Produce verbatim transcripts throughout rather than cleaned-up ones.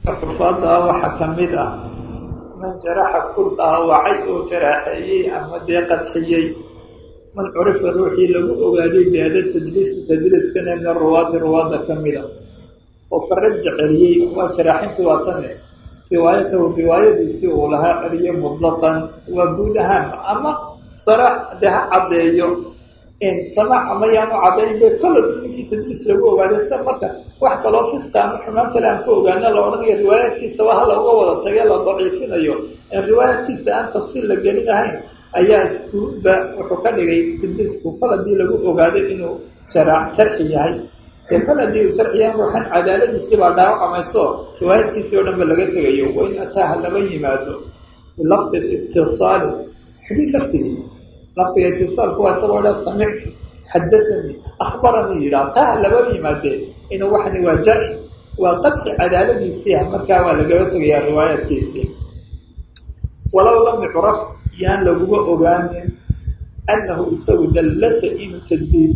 xufaada waxaa ka mid ah man jaraxa ku dhaawacay oo jaraaxeeyey ama dee qadxiyey man curifa ruuxii lagu ogaaday biada tadliis tadliiskana min aruwaati ruwaada ka mida oo faraja celiyey waa jaraaxintii waa tane riwaayatahu riwaayadiisii uu lahaa celiye mutlaqan waa guud ahaan ama saraax dee ha caddeeyo samaac ama yaanu caddayn be kollod ninkii tadliis lagu ogaaday sida marka wax kaloo fiska ama xumaan kale aan ku ogaana la odhanayo riwaayaadkiisa waa hala uga wada tagee la daciifinayo in riwaayaadkiisa aan tafsiil la gelin ahayn ayaa iskuba wuxuu ka dhigay tadliisku kol haddii lagu ogaaday inuu jara jarxi yahay dee kol haddii uu jarxi yahay ruuxan cadaaladiisii baa dhaawacamayso riwaayaadkiisii oo dhan ba laga tegayo waa in ataaha laba yimaado bilafdi itisaali xadiid laftigii lafdiga itisaalku waa isagoo dha samictu xadaanii akhbaranii yidhaah taa laba yimaadee inuu waxani waa jarxi waa qadxi cadaaladiisii ah markaa waa lagaba tegayaa riwaayaadkiisii walow lam yucraf yaan laguga ogaanin annahu isagu dallasa inuu tadliis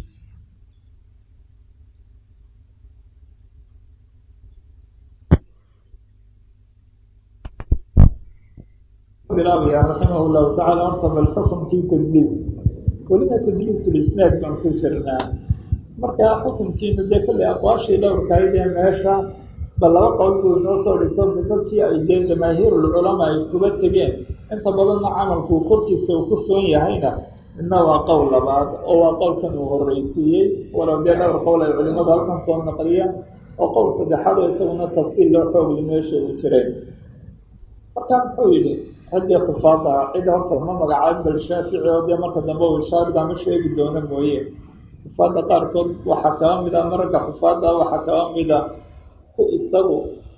bilaabaya raximah llahu tacala horta bal xukunkii tadliis welina tadliis lisnaad baan ku jirnaa markaa xukunkiina dee kalley aqwaashii dhowrkaydee meesha bal laba qowl buu inoo soo dhigto dadkii ay dee jamaahiirulculamaa ay kuga tegeen inta badanna camalku korkiisa uu ku soon yahayna midna waa qowl labaad oo waa qowlkan uu horreysiiyey walow dee dhowr qowl ay culimadu halkan soo naqliyeen oo qowl saddexaad oo isaguna tafsiil loo xoogli meesha uu jireen markaa muxuu yidhi raggii xufaada cidda horta ma magacaab bal shaafici oo dee marka dambe uu shaariga ma sheegi doono mooye xufaada qaarkood waxaa kaba mid ah maragga xufaada waxaa kaba mid ah ku isagu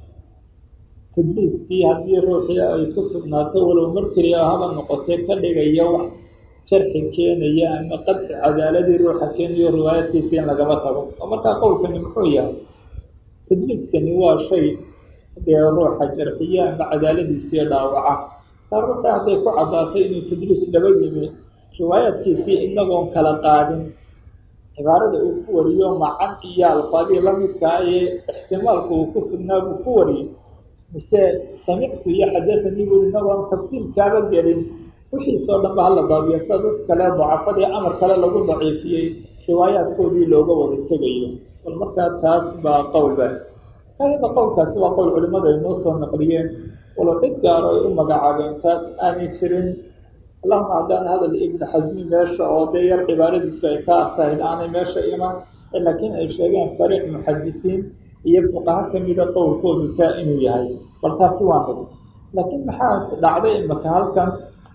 tadliiskii haddii ruuxii ay ku sugnaato walow mar keliya haba noqotee ka dhigaya wax jarxi keenaya ama qadxi cadaaladii ruuxa keenayo riwaayadkiisa in lagaba tago oo markaa qowlkani muxuu yahay tadliiskani waa shay dee ruuxa jarxiya ama cadaaladiisii dhaawaca taa ruuxii hadday ku caddaatay inuu tadliis laba yimi riwaayaadkiisii inagoon kala qaadin cibaarada uu ku wariyo macan iyo alfaadii lamidkaa ee ixtimaalku uu ku sugnaa buu ku wariyey mise samictu iyo xadahanii buu inagoon tafsiilkaaba gelin wixiisoo dhan ba hala baabiya sida dad kale dacafadii amar kale lagu daciifiyey riwaayaadkoodii looga wada tegayo bal markaa taas baa qowlba ayada qowlkaasi waa qowl culimada ay noo soo naqliyeen walow cid gaaro ay u magacaabeen taas aanay jirin allahuma haddaan hadal ibnu xasmi meesha oo dee yar cibaaradiisu ay ka asahayd aanay meesha iman laakiin ay sheegeen fariiq muxadisiin iyo fuqaha kamida qowlkoodu taa inuu yahay bal taasi waa mid laakiin maxaa dhacday imaka halkan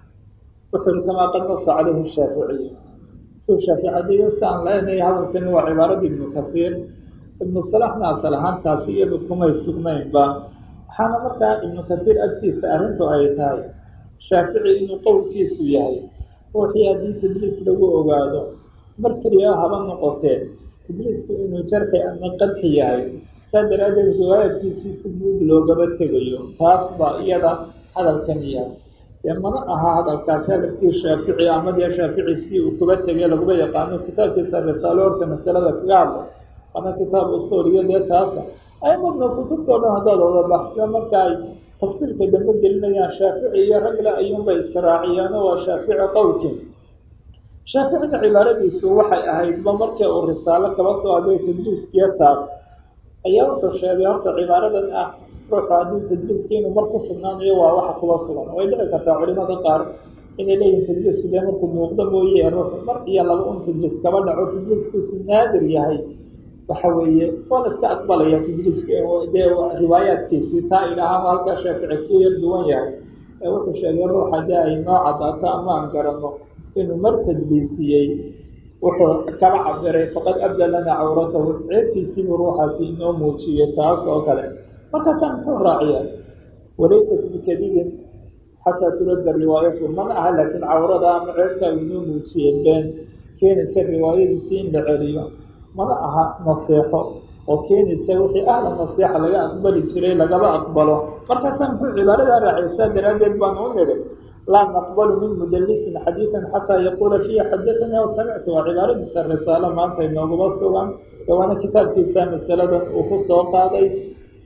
wuxuu i kamaa qad nasa caleyhi shaaficiy suu shaaficadiyo si aan leenahay hadalkani waa cibaarada ibnu kasiir ibnu salaxna asal ahaantaasi iyadu kumay sugnaynba waxaana markaa ibnu kasiir agtiisa arrintu ay tahay shaafici inuu qowlkiisu yahay ruuxii haddii tadliis lagu ogaado mar keliya haba noqotee tadliisku inuu jarxi ama qadxi yahay saa daraaddeed riwaayadkiisii si guud loogaba tegayo taas baa iyada hadalkan yahay dee mana aha hadalkaas hadalkii shaafici ama dee shaaficisii uu kuba tegay laguma yaqaano kitaabkiisa risaalo horta masalada kaga hadla ama kitaab usuuliyo dee taasa ay madna kutubtoo dhan haddaad wada baxsida marka ay tafsiilka dambe gelinayaan shaafici iyo ragle ayuunbay israaciyaano waa shaafici qowlkii shaaficina cibaaradiisu waxay ahaydba markii uu risaalo kaba soo aday tadliiskiyo taas ayaa wuxuu sheegay horta cibaaradan ah ruuxu haddii tadliiski inuu mar ku sugnaanayo waa waxa kuba sugan way dhici kartaa culimada qaar inay leeyihin tadliisku dee markuu muuqdo mooye ruuxu mar iyo laba un tadliis kaba dhaco tadliiskiisu naadir yahay waxa weeye waa la iska aqbalaya tadliiska dee riwaayaadkiisii taa idhaahaama halkaa shaafici ku yar duwan yahay ee wuxuu sheegay ruuxa dee ay noo caddaato ama aan garanno inuu mar tadliisiyey wuxuu kala cabiray faqad abda lana cawratahu ceebtiisiibuu ruuxaasi inoo muujiyey taas oo kale markaasaa muxuu raaciyaa walaysat bikadibin xataa turadda riwaayatu mana aha laakiin cawrada ama ceebtaa inoo muujiyey been keenaysa riwaayadiisii in la celiyo mana aha naseexo oo keenaysa wixii ahla naseexa laga aqbali jiray lagaba aqbalo markaasaa muxuu cibaaradaa raaciyay saa daraaddeed baan u nidhi laa naqbalu min mudalisin xadiidan xataa yaquula fiihi xadaanii aw samictu waa cibaaradiisa risaalo maanta inooguma sugan ee waana kitaabkiisa masaladan uu ku soo qaaday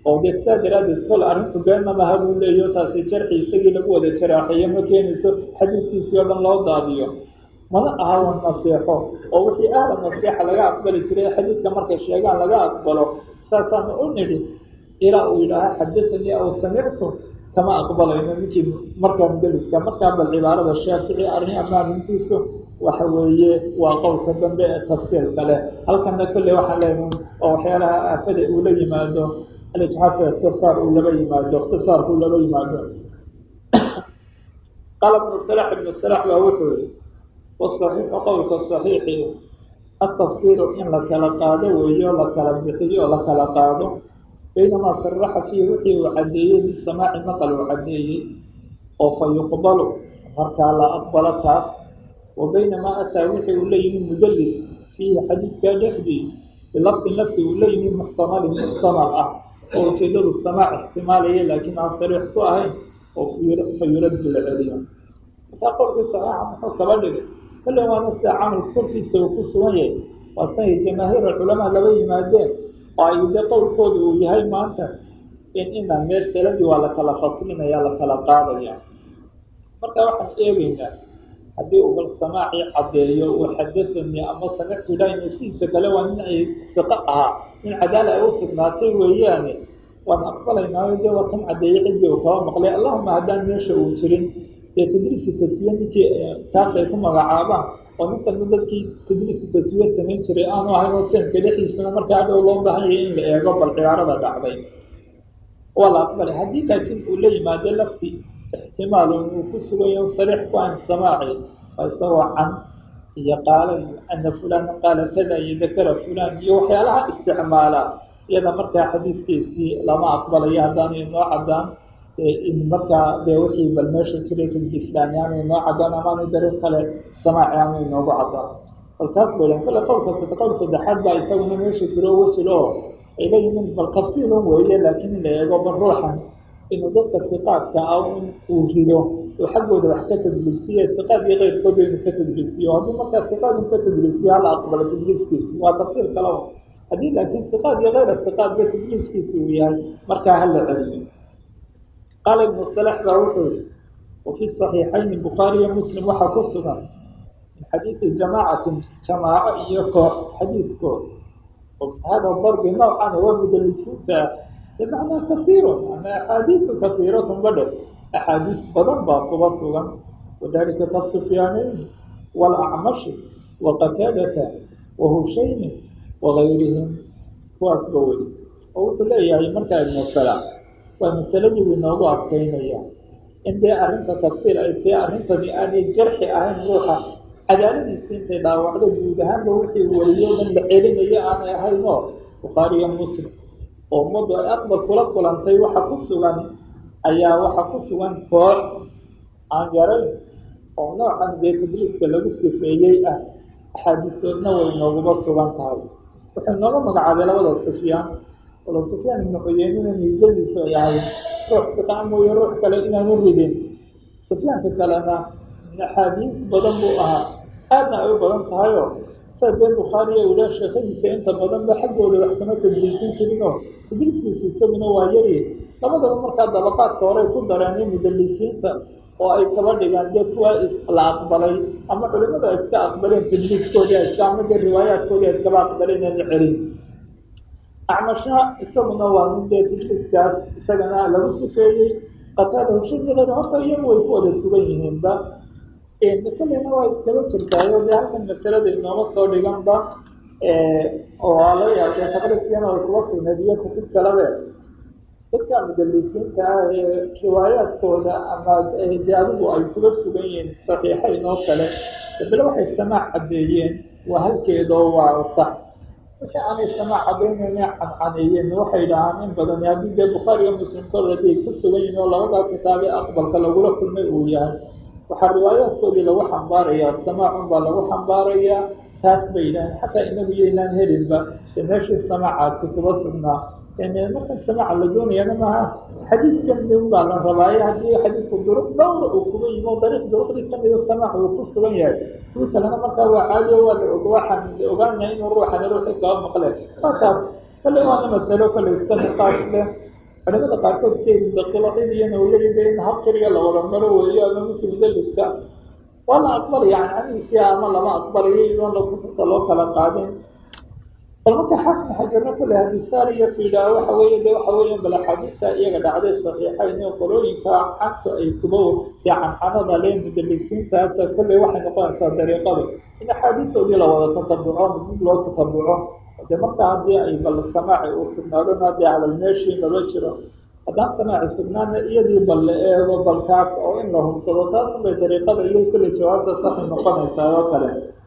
oo dee sidaa daraadeed kol arrintu beenna maha buu leeyo taasi jarxi isagii lagu wada jaraaxeeyo ma keenayso xadiidkiisii oo dhan loo daadiyo mana ahawan naseexo oo wixii ahla naseexa laga aqbali jiray xadiidka markay sheegaan laga aqbalo saasaana u nidhi ilaa uu yidhaaha xadasanii aw samictu kama aqbalayno ninkii markaa mudaliska markaa bal cibaarada shaafici arrin amaanintiisu waxa weeye waa qowlka dambe ee tafsiirka leh halkana kolley waxaan leenahay oo waxyaalaha aafada uu la yimaado alijxaaf ikhtisaar uu laba yimaado ikhtisaarku laba yimaado qaala ibnu salax ibnu salax baa wuxuu yihi wasaxiixu qowlka saxiixi atafsiiru in la kala qaado weeyo la kala bixiyo oo la kala qaado baynamaa saraxa fiihi wixii uu caddeeyey bisamaaci maqal uu caddeeyey oo fa yuqbalu markaa la aqbalo taas wa baynamaa ataa wixii uu la yimi mudalis fiihi xadiidkaa dhexdii bilafdin lafdi uu la yimi muxtamalin muxtamal ah oo ujeedadu samaac ixtimaalaya laakiin aan sariix ku ahayn oo fa yuraddu la celiyo markaa qolkii saxiixa muxuu kaba dhigay kale waana sida camalka korkiisa uu ku sugan yahay waa sanay jamaahiir alculamaa laba yimaadeen oo ay de qowlkooda uu yahay maanta in inaan meesheeladii waa la kala faslinaya la kala qaadaya marka waxaan eegeynaa haddii uu bal samaacii caddeeyo uu xadasanii ama samictu ilaahi sidiisa kale waa nin ay siqo ahaa nin cadaala ay u sugnaatay weeyaane waan aqbalaynaayo dee waa kan caddeeyey ciddii uu kaba maqlay allahuma haddaan meesha uu jirin dee tadriisi taswiye ninkii taas ay ku magacaabaan oo ninkana dadkii tadriisi taswiye samayn jiray aanu ahayn oo sanka dhexdiisana markaa dhow loo baahanyay in la eego bal cibaarada dhacday waa la aqbalay haddii laakiin uu la yimaado lafti ixtimaalun uu ku sugayo sariix ku aan samaaci waa isagoo can iyo qaala iyo ana fulana qaala kada iyo dakara fulan iyo waxyaalaha isticmaala iyada markaa xadiidkiisii lama aqbalayo haddaanu inoo caddaan in markaa dee wixii bal meesha jiray kadislaami aanu inoo caddaan amaanu dariiq kale samaaci aanu inoogu caddaan balkaas baylan kale qowlka qowl saddexaad baa isaguna meesha jiro wejil oo ay leeyihiin bal tafsiilun weeye laakiin in la eego bal ruuxan inuu dadka siqaadka ah in uu rido oo xaggooda wax ka tadliisiye siqaad iyo keyrkooda inuu ka tadliisiyo haddii markaa siqaad in ka tadliisiyo hala aqbalo tadliiskiisi waa tafsiir kale o haddii laakiin siqaad iyo keyra siqaadba tadliiskiisi uu yahay markaa hala celiyo qaala ibnu salax baa wuxuu yihi wafii saxiixayni bukhaariyo muslim waxaa ku sugan min xadiidi jamaacatin jamaaco iyo koox xadiidkood hada darbi nawcan waa mudalisiinta bimacnaa kasiirun ama axaadiisu kasiiratun badhe axaadiis badan baa kuba sugan wadalika kasufyaanayn waalacmashi waqataadata wahushayni wagayrihim kuwaasba weli oo wuxuu leeyahay markaa ibnu salax waa masaladii buu inoogu adkaynaya in dee arrinta tafsiir ay tee arrintani aanay jarxi ahayn ruuxa cadaaladiisi intay dhaawacdo guud ahaanba wixii weliyo dhan la celinayo aanay ahayn oo bukhaariyo muslim oo ummaddu ay aqbal kula kulantay waxa ku sugan ayaa waxa ku sugan koox aan yarayn oo noocan dee tadliiska lagu sifeeyey ah axaadiistoodna way nooguma sugan tahay wuxuu nooga magacaabay labada sufyaan walo sufyaan ibnu xuyeynina miisadiisu ay ahay ruux siqaa mooye ruux kale inaanu ridin sufyaanka kalena axaadiis badan buu ahaa aadna ay u badan tahayoo saa dee bukhaariya ula sheekadiisa inta badanba xaggooda wax kama tadliisin jirinoo tadliiskiisu isaguna waa yari labadaba markaa dabaqaadka horey ku dareenay mudalisiinta oo ay kaba dhigaan dee kuwa la aqbalay ama culimadu ay iska aqbaleen tadliiskoodii iska ama dee riwaayaadkoodii ay iskaba aqbaleen aan la celin acmasha isaguna waa min dee tadliiskaas isagana lagu sifeeyey qataada hushadeeda horta iyagu way ku wada sugan yihiinba masalena waa iskaba jirtaayo dee halkan masalada inooma soo dhiganba oo waa laga yaabtay taqriibkiina way kuba sugneed iyo kutub kalabe dadka mudalisiinta ah ee riwaayaadkooda ama dee adigu ay kuba sugan yihiin saxiixayn oo kale dabele waxay samaac caddeeyeen waa halkeedoo waa sax wixii aanay samaac caddaynayna cancaneeyeen waxay dhahaan in badan haddii dee bukhaari iyo muslim kor haday ku sugan yihiin oo labadaa kitaabe aqbalka lagula kulmay uu yahay waxaa riwaayaadkoodii lagu xambaarayaa samaacun baa lagu xambaarayaa taas bay yidhaaheen xataa inagu yaynaan helinba ee meeshii samaacaasi kuba sugnaa markan samaaca la doonayana maaha xadiidkan un baa la rabaaye haddii xadiidku duruq dhowra uu kuga yimo dariiq duruqdii kamida samaac uu ku sugan yahay kuwi kalena markaa waa caadiyo waa la og waxaan ogaanaya inuu ruuxan ruuxi kaba maqleen waa taas kale waana masalo kale iska niqaash leh culimada qaarkood keedaqilaqidiyana walaida in hab keliga la wada maro weeyo ama midka mudaliska waa la aqbalaya can caniisi ama lama aqbalayo idoon lakuta loo kala qaadin bal marka xaafid xajarna kule hadisaariya fiidhaa waxa weeye de waxa weeya bal axaadiista iyaga dhacday saxiixayn oo qolooyinka xagta ay kuba iyo cancanada lee mudalisiintaasa kolley waxay noqonaysaa dariiqadu in axaadiistoodii la wada tatabuco mid loo tatabuco de marka haddii ay bal samaaci uu sugnaadona dee hadal meeshii lama jiro haddaan samaaci sugnaana iyadii bal la eego balkaas oo in la hubsado taasun bay dariiqada iyo kolley jawaabta saxi noqonaysaa oo kale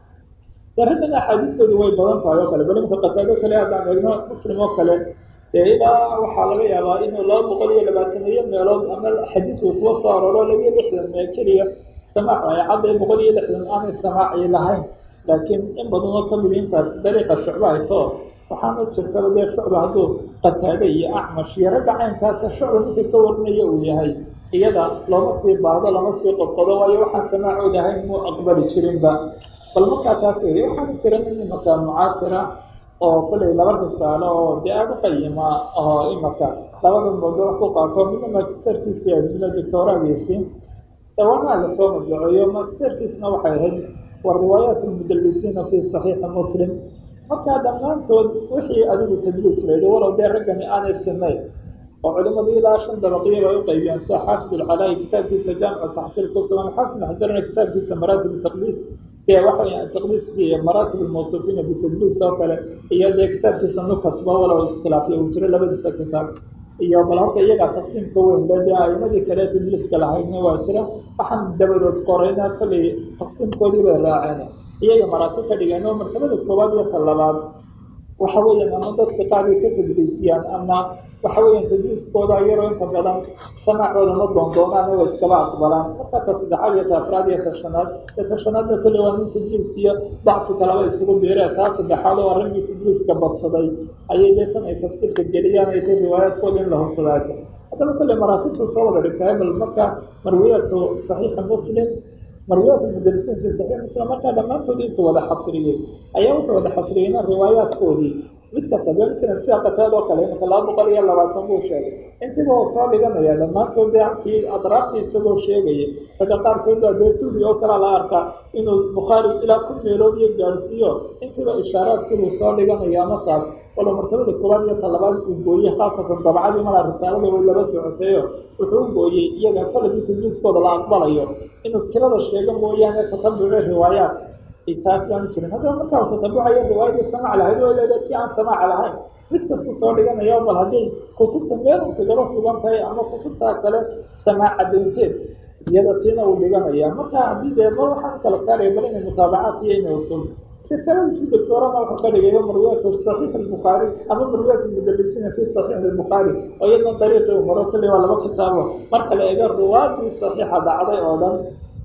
arrintan axaadiistoodu way badan tahay oo kale bal imka qataado kale haddaan eegno muslim oo kale dee ilaa waxaa laga yaabaa inuu laba boqol iyo labaataniyo meelood ama xadiidku kuwa soo aroro labiyo lixdan mee keliya samaac ay cadday boqol iyo lixdan aanay samaaci lahayn laakiin in badan oo kamid intaas dariiqa shucba hayto waxaana jirtaba dee shucba hadduu qataado iyo acmash iyo ragga caynkaasa shucba ninka ka warinaya uu yahay iyada looma sii baado lama sii qodqodo waayo waxaan samaacooda ahayn muu aqbali jirinba bal markaa taas wey waxaana jira nin imaka mucaasira oo kollay laba risaalo oo dee aada u qayima oo imaka labada mawduuc ku qaato midna magisterkiisi midna doctoragiisi dawanaa lasoo madbaceeyo magisterkiisna waxay ahayd waa riwaayaat almudalisiina fi saxiixi muslim markaa dhammaantood wixii adigu tadliis layidhi walow dee raggani aanay sinayn oo culimadu ilaa shan dabaqiya bay u qaybiyeen sida xaafid alcalaayi kitaabkiisa jaamicu taxsiil ku sugan xaafid xajarna kitaabkiisa maraatib taqliis ee waxa weya taqliiskii maraatib almawsuufiina bitadliis oo kale iyo dee kitaabkiisa nukatba walow iskhilaafya uu jiro labadiisa kitaab iyo bal horta iyagaa taqsiimka weyn be dee aimadii kale tadliiska lahaydna waa jira waxaan dabadood qorayna kollay taqsiimkoodii bay raaceen iyaga maraatib ka dhigeen oo martabada koowaad iyo ka labaad waxa weeyaan ama dadka qaarkay ka tadliisiyaan ama waxa weeyaan tadliiskooda iyaroo inta badan samaacooda ma doondoonaan way iskaba aqbalaan marka ta saddexaad iyo ta afraad iyo ta shanaad ee ta shanaadna kolley waa nin tadliis iyo dacfi kalaba isugu biireen taa saddexaad oo arrinkii tadliiska badsaday ayay deetan ay tafsiirka geliyaan ay tay riwaayaadkooda in la hubsadaato haddaba kolley maraatibtu soo wada dhigtahay bal marka marwiyaadku saxiixa muslim marwiyaat mudalisiin fi saxiix muslim markaa dhammaantood intuu wada xasriyey ayaa wuxuu wada xasriyeyna riwaayaadkoodii mid kasta be matalan sida qataadoo kale imaka laba boqol iyo labaatan buu sheegay intiba oo soo dhiganaya dhammaantood dee halkii adraabtii isagoo sheegaya ragga qaarkood baa dee suudi oo kalea la arkaa inuu bukhaari ilaa kun meelood iyo gaarsiiyo intiba ishaaraadkiibuu soo dhiganaya markaas walo martabada koowaad iyo ta labaad uu gooyey khaasatan dabcadii malaa risaalada way laba socoteeyo wuxuu u gooyey iyaga koladii tadliiskooda la aqbalayo inuu kirada sheego mooyaane tatabuce riwaayaat taas baanu jirin haddaba markaa u tatabucayo riwaayadii samaac lahayd way leedahay si aan samaac lahayn mid kastuu soo dhiganaya bal hadday kutubta meel unkagaba sugan tahay ama kutubtaa kale samaac cadaynteed iyada tiina uu dhiganaya marka haddii dee ma waxaan kala saaraya bal inay mutaabacaat iyo inay usul sikaladiisi doctorana wuxuu ka dhigaya marwiyaat saxiix albukhaari ama marwiyaat mudalisiina fi saxiix albukhaari oo iyadna dariiqi u maro kolley waa laba kitaabo marka la eego ruwaadii saxiixa dhacday oo dhan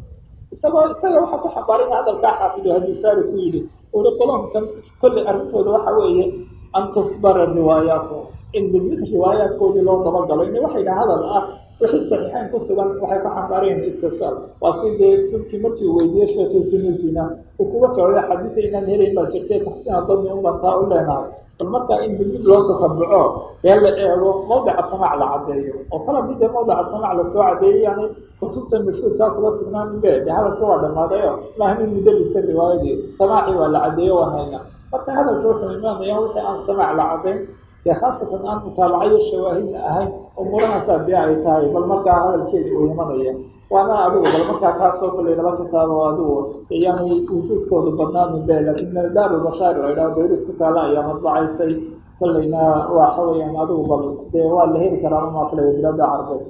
isagoo isaga waxaa ku xambaaraya hadalkaa xaafidu hadisaari ku yidhi uri qolonkan kolley arrintooda waxa weeye an tusbara riwaayaatu in mid riwaayaadkoodii loo dabagalo ina waxay dhaha hadal ah wixii saxiixayn ku sugan waxay ku xambaarayeen istisaal waa si dee subkii markii uu weydiiyey sheekhi tunisiina uu kuga socday xadiisa inaan helayn baa jirtay taxsiina dadni unbaan taa u leenahay bal markaa in dib loo tatabuco ee la eego mawdica samaac la caddeeyo oo kala mid ee mawdica samaac lasoo cadeeyey yani kutubta mashhuurkaa kuga sugnaan be de hadalka waa dhamaadayo maahanin mudalisa riwaayadii samaacii waa la cadeeyo waa hayna marka hadalka wuxuu imaanaya wixii aan samaac la cadayn dee khaasatan aan mutaabacayo shawaahidna ahayn umuurahaasaa dee ay tahay bal markaa hadalkeedii uu imanaya waana adigu bal markaa kaasoo kalley laba kitaabo adigu yani wujuudkoodu badnaamin be laakin daarulbashaar la idhaho bayrut ku taala ayaa madbacaysay kollayna waxa weeyaan adigu bal dee waa la heli karaa umaaflaya bilada carbeed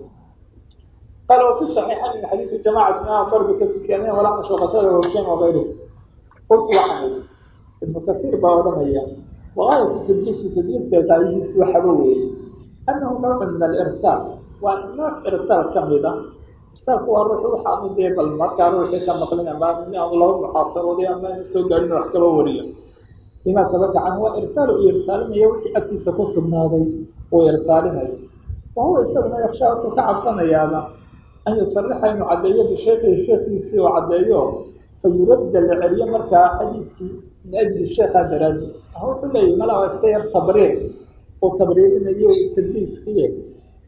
qala wafi saxiixayn min xadiisi jamacati maa barbi ka sukeeneen walaa mashaqatada hoshen wagayri qultu waxaan ibnu kasiir baa odhanaya wagaayatu tadliisi tadliiska qaadihiisi waxaba weeye annahu nawcan min alirsaal waa nooc irsaal kamid a irsaalku waa ruux waxaanu dee bal markaa ruuxii ka maqlin ama in aanu laba muxaasarooday ama inu soo gaarin wax kaba wariyo limaa sabata canhu waa irsaal uu irsaalinaya wixii agtiisa ku sugnaaday uu irsaalinayo wahuwa isaguna yakshaa wuxuu ka cabsanayaaba an yusarixa inuu caddeeyo bisheekhi sheekiisii oo caddeeyo fa yuradda la celiyo markaa xadiidkii min ajli sheekha daraadi wuxuu leeyahy malaa iska yar tabriir oo tabriirinayo tadliiskiye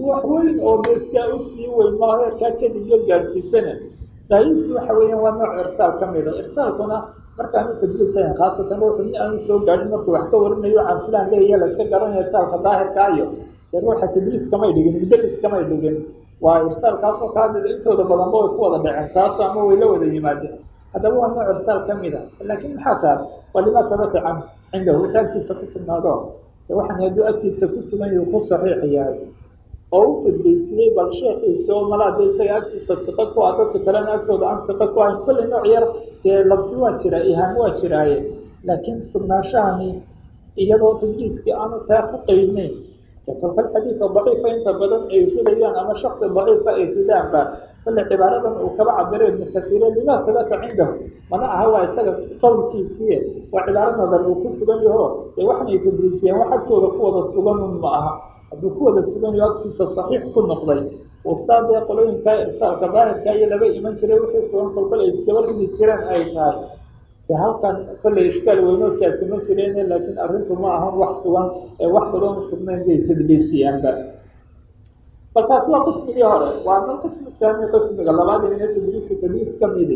wax weyn oo meeskaa u sii weyn maa heerkaa keliga gaarsiisana daayiisi waxa weeyaan waa nooc irsaal ka mida irsaalkuna markaanu tadliisayn khaasatan ruuxu in aanu soo gaadhin markuu wax ka warinayo can filaan leeya la iska garanaya irsaalka daahirka iyo dee ruuxa tadliis kamay dhigin mudalis kamay dhigin waa irsaalkaasoo kaamida intooda badanba way ku wada dhaceen taaso ama way la wada yimaadeen haddaba waa nooc irsaal ka mida laakiin maxaa taas waa limaa sabata can cindahu wixii agtiisa ku sugnaado de waxaan hadduu agtiisa ku sugan yahu ku saxiix yahay oo u tadliisiyey bal sheekiisa oo malaada isaga agtiisa siqa ku ah dadka kalena agtooda aan siqa ku ahayn kulli nooc yar dee labsi waa jira ihaam waa jiraaye laakiin sugnaanshahani iyadoo tadliiskii aanu taa ku qeydnayn kolkal xadiidka daciifa inta badan ay filayaan ama shaksi daciifa ay fidaanba kale cibaaradan uu kaba cabiro ibnu kasiire limaa sabata cindahu mana aha waa isaga qowlkiisiiye waa cibaaro nadar uu ku sugan yaho dee waxanay tadliisiyeen wax agtooda ku wada suganun ma aha hadduu ku wada sugan yaho agtiisa saxiix ku noqday ustaadee qolooyinkaa irsaalka daahirka iyo laga iman jiray wixii sugan kolkal ay iskaba ridi jireen ay tahay de halkan kollay ishkaal weynoo saasima jireen laakiin arrintu ma ahan wax sugan ee wax badan sugnayn bay tadliisiyaanba bal taasi waa qismigii hore waana qismi taani qismiga labaad ina tadliiska tadliis ka midi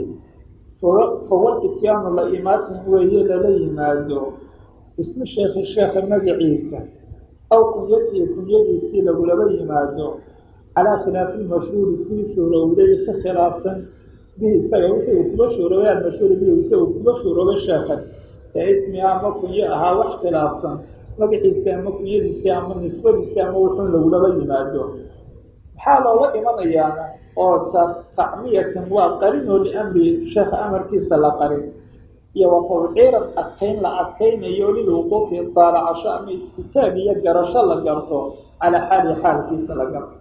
fawal ityaanu la imaatin weeye lala yimaado ismi sheekhi sheekha magaciisa aw kunyatihi kunyadiisii lagulaba yimaado calaa khilaafi lmashhuuri kii shuurowday ka khilaafsan bihi isaga wixii uu kuba shuuroobay almashhuuri bihi isaga uu kuba shuuroobay sheekhan ee ismiga ama kunyo ahaa wax khilaafsan magaciisa ama kunyadiisii ama nisbadiisii ama wuxuun lagulaba yimaado maxaa looga imanayaana oo tacmiyatan waa qarinoo liamri sheekha amarkiisa la qarin iyo wa tawciiran adkayn la adkaynayo lilwuquufi daalacasho ama istitaag iyo garasho la garto calaa xaali xaalkiisa la garto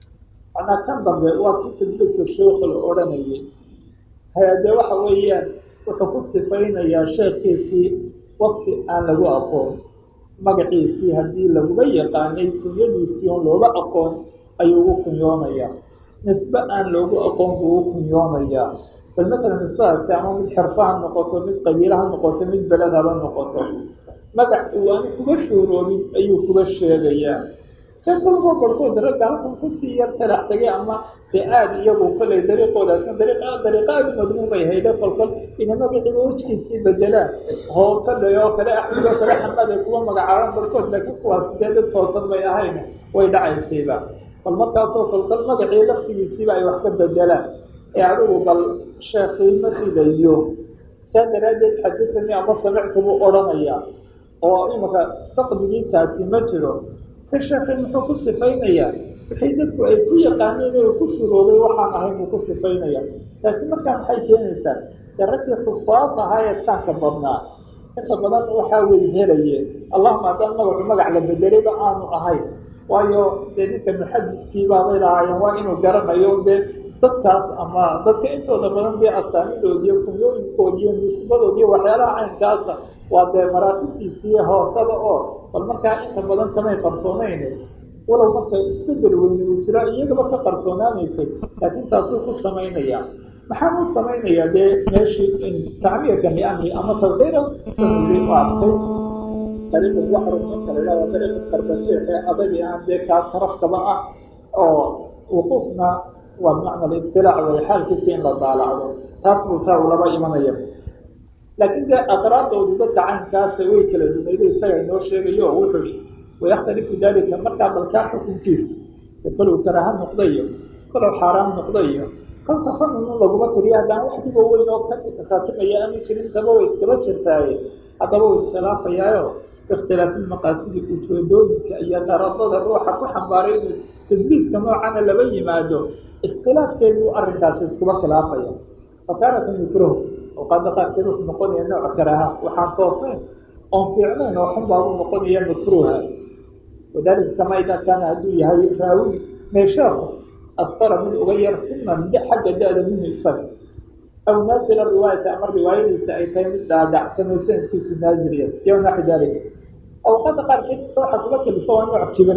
manaa kan dambe waa kii tadliisa sheekha la odhanayay hay-adee waxa weeyaan wuxuu ku sifaynayaa sheekhiisii wasfi aan lagu aqoon magaciisii haddii laguga yaqaanay kunyadiisii oon looga aqoon ayuu ugu kunyoonayaa nisbe aan loogu aqoon buu ugu kunyoonayaa bal matalan nisbadaasi ama mid xirfa ha noqoto mid qabiila ha noqoto mid beled haba noqoto magac uu aan kuba shuuroobin ayuu kuba sheegayaa sheekalaba barkood ragga halkan kusii yar talax tagay ama dee aada iyagu kolay dariiqoodaasna dariiq dariiqa aada madmuumay hayde kolkol ina magaciiba wejkiisii bedelaan hoo ka dhayo oo kale axmed oo kale xamad ay kuwa magacaabaan barkood laakiin kuwaas dee dad toosan bay ahayn way dhacaysayba bal markaasoo kolkol magacii laftigiisiiba ay wax ka bedelaan ee adigu bal sheekii ma ridayo saa daraaddeed xadisanii ama samictu buu odhanayaa oo imaka saqdigiintaasi ma jiro ka sheekay muxuu ku sifaynayaa wixii dadku ay ku yaqaaneen uu ku shuroobay waxaan ahayn buu ku sifaynaya taasi markaa maxay keenaysaa dee raggii xufaad ahaa ee taanka badnaa inta badan waxaa way helayeen allahuma haddaan magacu magac la bedelayba aanu ahayn waayo dee ninka muxadidkii baabay lahaayeen waa inuu garanayo dee dadkaas ama dadka intooda badan dee asaamidoodiiyo kunyooyinkoodiiyo nisbadoodiiyo waxyaalaha caynkaasa waa dee maraatibtiisii hoosada oo bal markaa inta badan kamay qarsoonayn walow marka isbedel weyni uu jira iyagaba ka qarsoonaanaysay laakiin taasuu ku samaynaya maxaan u samaynayaa dee meeshii tacmiyatan liamri ama tawxiira u arkay dariiqa waxrun marka la yidhahdo dariiqa karbajeex ee adagii aan dee kaa tarafkaba ah oo wuquufna waa bimacna alibtilaac way xaalkiisa in la daalacdo taas buu taa ulaba imanaya laakiin dee aqraardoodii dadka caynkaasa way kala dumayday isaga inoo sheegayo oo wuxuu i wayakhtalifu dalika markaa balkaa xukunkiisa kalow karaaha noqda iyo kalow xaaraan noqda iyo kal tafanunu laguma tiriyo haddaan wax digoo weyn oo ka kaatimaya ama jirintaba way iskaba jirtaaye haddaba way iskhilaafayaayo ikhtilaafilmaqaasidi ujeedooyinka iyo daradada ruuxa ku xambaaray inuu tadliiska noocana laba yimaado ikhtilaafkeeduu arrinkaasi iskuba khilaafaya fataaratan yukrahu awqaada qaarkeed wuxuu noqonaya nooca karaaha waxaan toosnayn oon fiicnayn oo xun baabu noqonaya makruuha wadalika kama idaa kaana hadduu yahay raawi meesheeku asfara mid uga yar siman xagga da-da minhu isaga aw naasila riwaayata ama riwaayadiisa ay tahay mid dhaadhacsanoo sanadkiisu naasiliya iyo naxwi dalika awqaada qaarkeed waxa kuba kelifo waa nooc kibir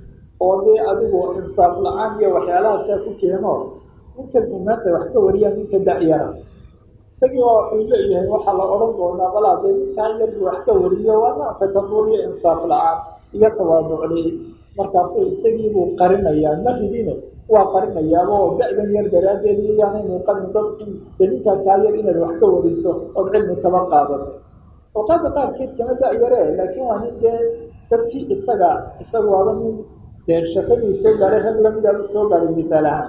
oo dee adigu insaaf la-aan iyo waxyaalahaasa ku keeno ninkan umaanta wax ka wariya ninka da-yara isagii waa wuxuu leeyahay waxaa la odhan doonaa balaa dee ninkaan yar buu wax ka wariyo waa nooc takabuur iyo insaaf la-aan iyo tawaaducli markaasuu isagiibuu qarinayaa nafidine waa qarinayaaba oo da-dan yar daraaddeed iyaana muuqanin dad in daninkaa kaa yar inaad wax ka wariso ood cilmi kaba qaadato awqaada qaarkeed kama da-yare laakiin waa nin dee dadkii isaga isaga waaba nin dee shakadii soo gaaray rag lamidaaba soo gaaray misaal ahaan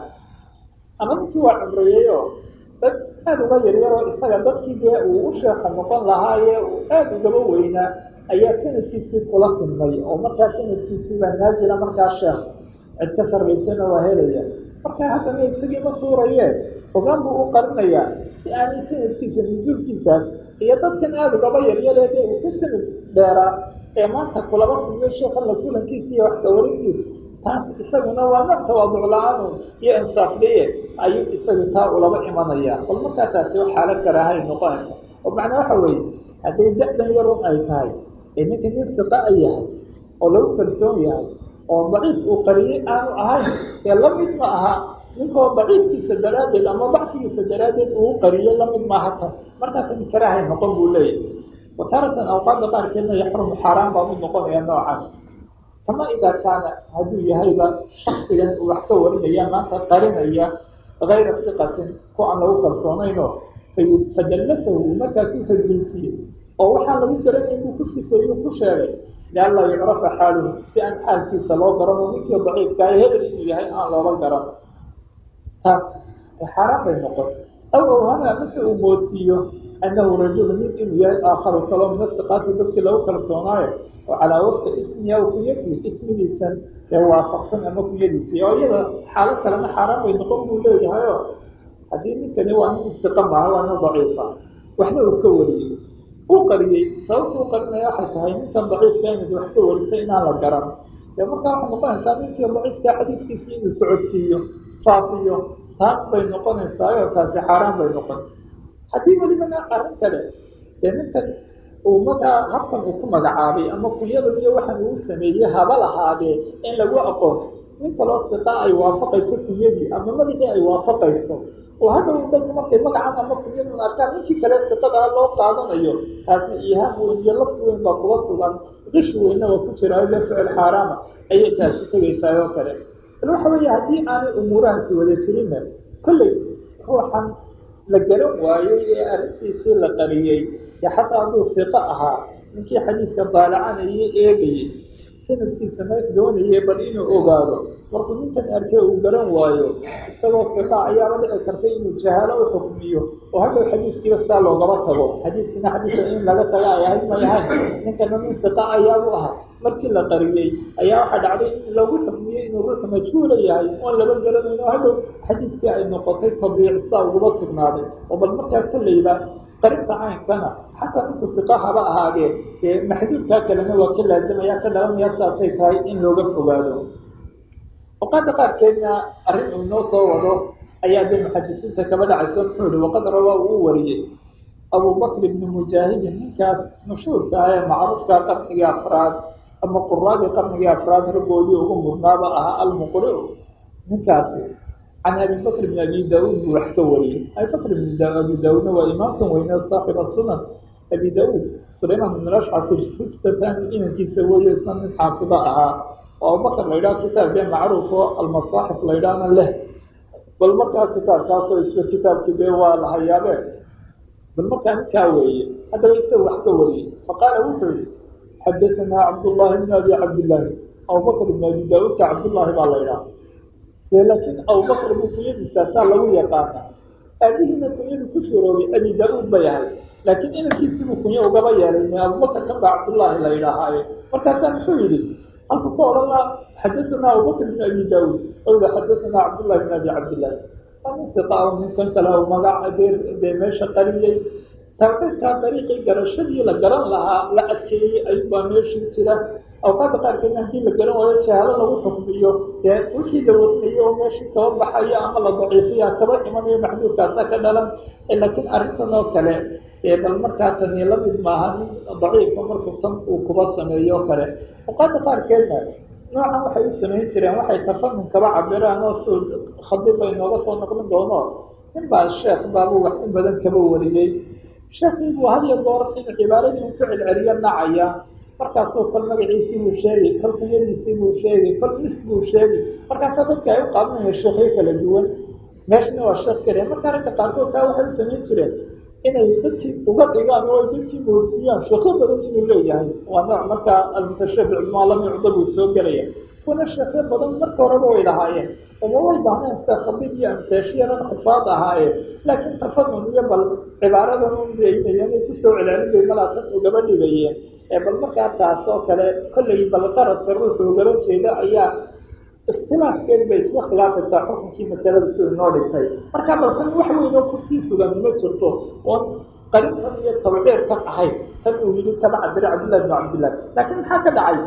ama ninkii waa cumreeyeyoo dad aada uga yaryaroo isaga dadkii dee uu u sheeka noqon lahaaye uu aada ugaba weynaa ayaa sanadkiisii kula sinmay oo markaa sanadkiisii baa naazila markaa sheekh cid ka sarraysana waa helaya markaa haddana isagii ma tuurayee ogaan buu u qarinayaa si aanay sanadkiisa nusuulkiisaas iyo dadkan aada ugaba yaryareede uu ka sanad dheeraa ee maanta kulaba sinmay sheekha la kulankiisa iyo wax kawarintiisa taas isaguna waa nooc tawaaduc la-aanu iyo insaafliye ayuu isagu taa ulaba imanayaa bal markaa taasi wax xaalo karaahay noqonaysa oo macnaa waxa weeye hadday da-dan yarun ay tahay ee ninka nin siqa a yahay oo lagu kalsoon yahay oo daciif uu qariyey aanu ahayn ee lamid ma aha ninkoo daciifkiisa daraaddeed ama dacfigiisa daraaddeed uu qariyey lamid maaha tan markaasn karaahay noqon buu leeyahay wataratan awqaada qaarkeedna yaxrumu xaaraan baa u noqonaya noocaas kama idaa kaana hadduu yahayba shaksigan uu wax ka warinaya maanta qarinaya kayra siqatin ku aan lagu kalsoonaynoo fadallasahu uu markaasi tajinsiye oo waxaa lagu garanay buu ku sifeeyo ku sheegay lianlaa yucrafa xaaluhu si aan xaalkiisa loo garano ninkii daciifkaa hebel inuu yahay aan loola garano taas xaaraan bay noqon aw awhama mase uu moodsiiyo annahu rajulu nin inuu yahay aakharu kaloo min asiqaati dadkii lagu kalsoonaayo oo calaa wafka ismiya aw kunyadii ismigiisan ee waafaqsan ama kunyadiisii oo iyada xaalo kalena xaaraan bay noqon buu leeyahayo haddii ninkani waa nin siqa maaha waa nin daciifa waxba uu ka wariyey uu qariyey sababta u qarinaya waxay tahay ninkan daciifka inad wax ka warisay inaan la garan dee markaa waxay noqonaysaa ninkii daciifka xadiidkiisii inuu socodsiiyo faafiyo taas bay noqonaysaayo taasi xaaraan bay noqon haddii welibana arrin kale dee ninkan uu markaa habkan uu ku magacaabay ama kunyadan iyo waxan uu sameeyey haba lahaadee in lagu aqoon nin kaloo siqa ay waafaqayso kunyadii ama magacii ay waafaqayso oo haddaw dadku markay magacan ama kunyadan arkaan ninkii kale siqadaa loo qaadanayo taasna ihaam weyn iyo lafti weyn baa kuga sugan qish weynna waa ku jiraayo dee ficil xaaraama ayay taasi tegaysaay oo kale bal waxa weeye haddii aanay umuurahaasi wada jirinna kolley ruuxan la garan waayey ee arrintiisii la qariyey ee xataa hadduu siqo ahaa ninkii xadiidka daalacanayay eegayey sanadkiisa ma doonayay bal inuu ogaado markuu ninkan arkay uu garan waayo isagoo siqa ayaaba dhici kartay inuu jahaalo u xukmiyo oo hadhow xadiiskiiba sidaa loogaba tago xadiiskiina xadiiska in laga taga ay ahayd may ahayn ninkana nin siqa ayaabu ahaa markii la qariyey ayaa waxaa dhacday in lagu xukmiyey inuu ruuxu majhuula yahay oon laba garanayno hadhow xadiiskii ay noqotay tabiic sidaa ugaba sugnaaday oo bal markaa kolleyba qarinta caynkana xataa ninku siqa haba ahaadee ee maxduudkaa kalena waa ka laazamaya ka dhalanaya saasay tahay in looga fogaado awqaada qaarkeedna arrin uu inoo soo wado ayaa dee muxadisiinta kaba dhacayso muxuu ihi waqad rawaa uu wariyey abubakr ibni mujaahidin ninkaas mashhuurka ah ee macruufka qarnigii afraad ama quraadii qarnigii afraad raggoodii ugu mudnaaba ahaa almuqriu ninkaasi can abi bakr bn abi daauud buu wax ka wariyey abi bakr bn abi daauudna waa imaamkan weyne saaxiba sunan abi daauud sulayman bn ashcas hujtatan inankiisa weeye isna nin xaafida ahaa oo abubakr la yidhaha kitaab dee macruuf oo almasaaxif la yidhaahna leh bal markaa kitaabkaasoo isla kitaabkii dee waa la hayaabee bal markaa ninkaa weeye haddaba isaga wax ka wariyey faqaala wuxuu yihi xadaanaa cabdullaahi bn abi cabdillaahi abubakr bn abi daauudka cabdullaahi baa la yidhaha laakiin abubakr buu kunyadiisa saa lagu yaqaana aabihiina kunyadu ku shuroobay abi daa-uud bay ahay laakiin inankiisibuu kunyo ugaba yeelay abubakr kan baa cabdullaahi la yidhaahaaye markaasaa muxuu yihi halku ka odhan la xadaanaa abubakr bn abi daa-uud oda xadaanaa cabdullahi bn abi cabdillaahi anistiqa ninkan kale magac dee meesha qariyey taairkaa dariiqii garashadii la garan lahaa la adkeeyey ayuubaa meeshii jira awqaada qaarkeedna haddii la garan waayo jahaalo lagu xukmiyo dee wixii la warinayo oo meeshii kaba baxayo ama la daciifiya kaba imanayo maxduurkaasa ka dhalan laakiin arrintan oo kale ee bal markaa tani la mid maaha nin daciifka markuu tan uu kuba sameeyo kale awqaada qaarkeedna noocan waxay u samayn jireen waxay tafanun kaba cabiraan oo s khadiib bay nooga soo noqlin doono nin baa sheekh baabuu wax in badan kaba wariyey sheekhiibuu hadiyo goor in cibaaradii u ku celceliyo nacaya markaasoo kol magaciisii buu sheegay kol kunyadiisii buu sheegay kol is buu sheegay markaasaa dadka ay u qaadanaya sheekyo kala duwan meeshana waa sheekh kale markaa ragga qaarkood kaa waxay u samayn jireen inay dadkii uga dhigaan oo dadkii moodiyaan sheekyo badan inuu leeyahay waa nooc markaa almutashabic maa lam yucda buu soo gelaya kuna sheekyo badan marka horeba way lahaayeen oma way baahneen sida khabid iyo amtaashiyanan xufaad ahaayeen laakiin tafadun iyo bal cibaaradan u daynayeen ay kusoo celaalinay malaatan ugaba dhigayeen ee bal markaa taas oo kale kollay bal qaradka ruuxu ugala jeeda ayaa ikhtilaafkeed bay isla khilaafaysaa xukunkii masalada suu inoo dhigtay markaa balkan wax weyn oo kusii sugan ma jirto oon qarintan iyo tabceerkan ahayd tan uu yidhi kama cabire cabdillahi bn cabdillah laakiin maxaa ka dhacay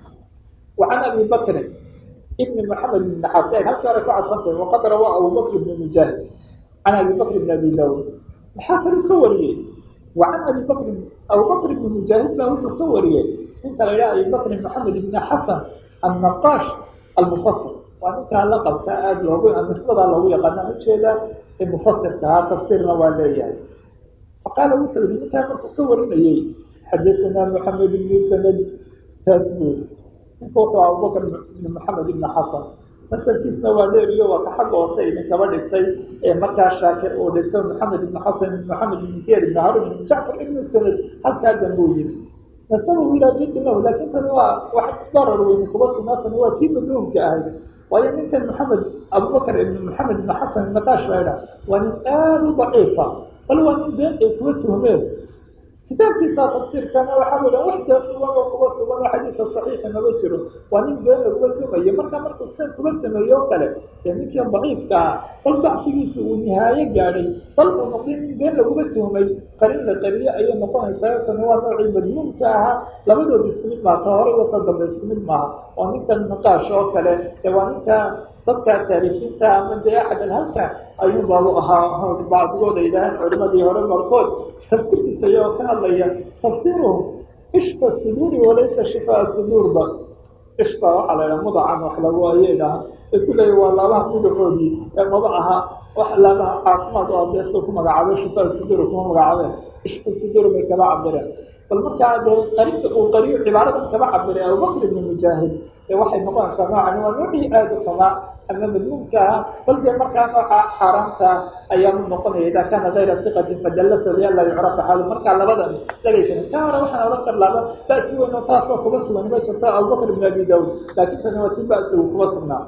wacan abi bakrin ibni maxamed ibn xasein halkii hore ku cadsantay waqad rawaa abubakr ibni mujaahid can abi bakr ibn abi daawud maxaa kalu ka wariyey wacan abi bakrin abubakr ibni mujaahid baa wuxuu ka wariyey ninka la yidhaha abi bakrin maxamed ibni xasan annaqaash almufasir waa ninkaa la qabtaa aada loogu nisbadaa loogu yaqaanaan ujeedaa ee mufasirkahaa tafsiirna waa leeyahay faqaala wuxuu yihi ninkaa markuu ka warinayey xadasanaa maxamed ibni sanad taas buuri ninka wuxuu abubakr ibni maxamed ibni xasan masalkiisna waa leeriyo waa ka xagga hoose idinkaba dhigtay ee markaa shaakir uu dhigto maxamed ibni xasan ibn maxamed ibni keer ibni haruun ibni jacfar ibni sanad halkaa danbuu yiri nasabahu ilaa jiddi lahu laakiin tani waa wax darar weyni kuba sugnaa tani waa kii maduumka ahayd waayo ninkan maxamed abubakr ibni maxamed ibni xasan naqaash laydha waa nin aada u daciifa bal waa nin been ay kuwa tuhmeen kitaabkiisa tafsiirkana waxaa wada wax kaa sugan oo kuba sugan oo xadiidka saxiixa naga jiro waa nin been laguma tumayo markaa markuu seen kuba sameeyo o kale dee ninkii daciifka ah bal dacfigiisa uu nihaayo gaadhay bal uu noqday nin been laguma tuhmay qarin la qariye ayay noqonaysaa tani waa noocii madmuumka ahaa labadood isku mid maaha ta hore iyo ta dambe isku mid maaha oo ninkan naqaash oo kale dee waa ninka dadka taariikiinta ama dee axad halka ayuu baabu ahaa bacdigood ay yidhaaheen culimadii hore markood tafsirkiisa iyagoo ka hadlaya tafsiiruhu ishfa suduuri walaysa shifaa suduurba ishfa waxaa la yidhaha mudacan wax lagu ayay dhaha ay ku leeya waa laabaha mudacoodii ee mada aha wax laabaha caafimaad oo adeeso ku magacaabo shifaa suduur kuma magacaabeen ishfa suduur bay kaba cabireen bal markaa dee qarinta uu qariyo cibaaradan kaba cabiray abubakr ibni mujaahid ee waxay noqonaysaa noocani waa noocii aada u xumaa ama madmuumka ah bal dee markaa nooca xaaraamta ayaanu noqonaya idaa kaana kayra siqatin fadallasa lianlaa yucrafa xaalu markaa labadan dhagaysan ka hore waxaan odhan karlaaba ba'si weyn oo taasoo kuba sugan ma jirto abubakr ibn abi daawud laakiin tani waa si ba'sigu kuba sugnaa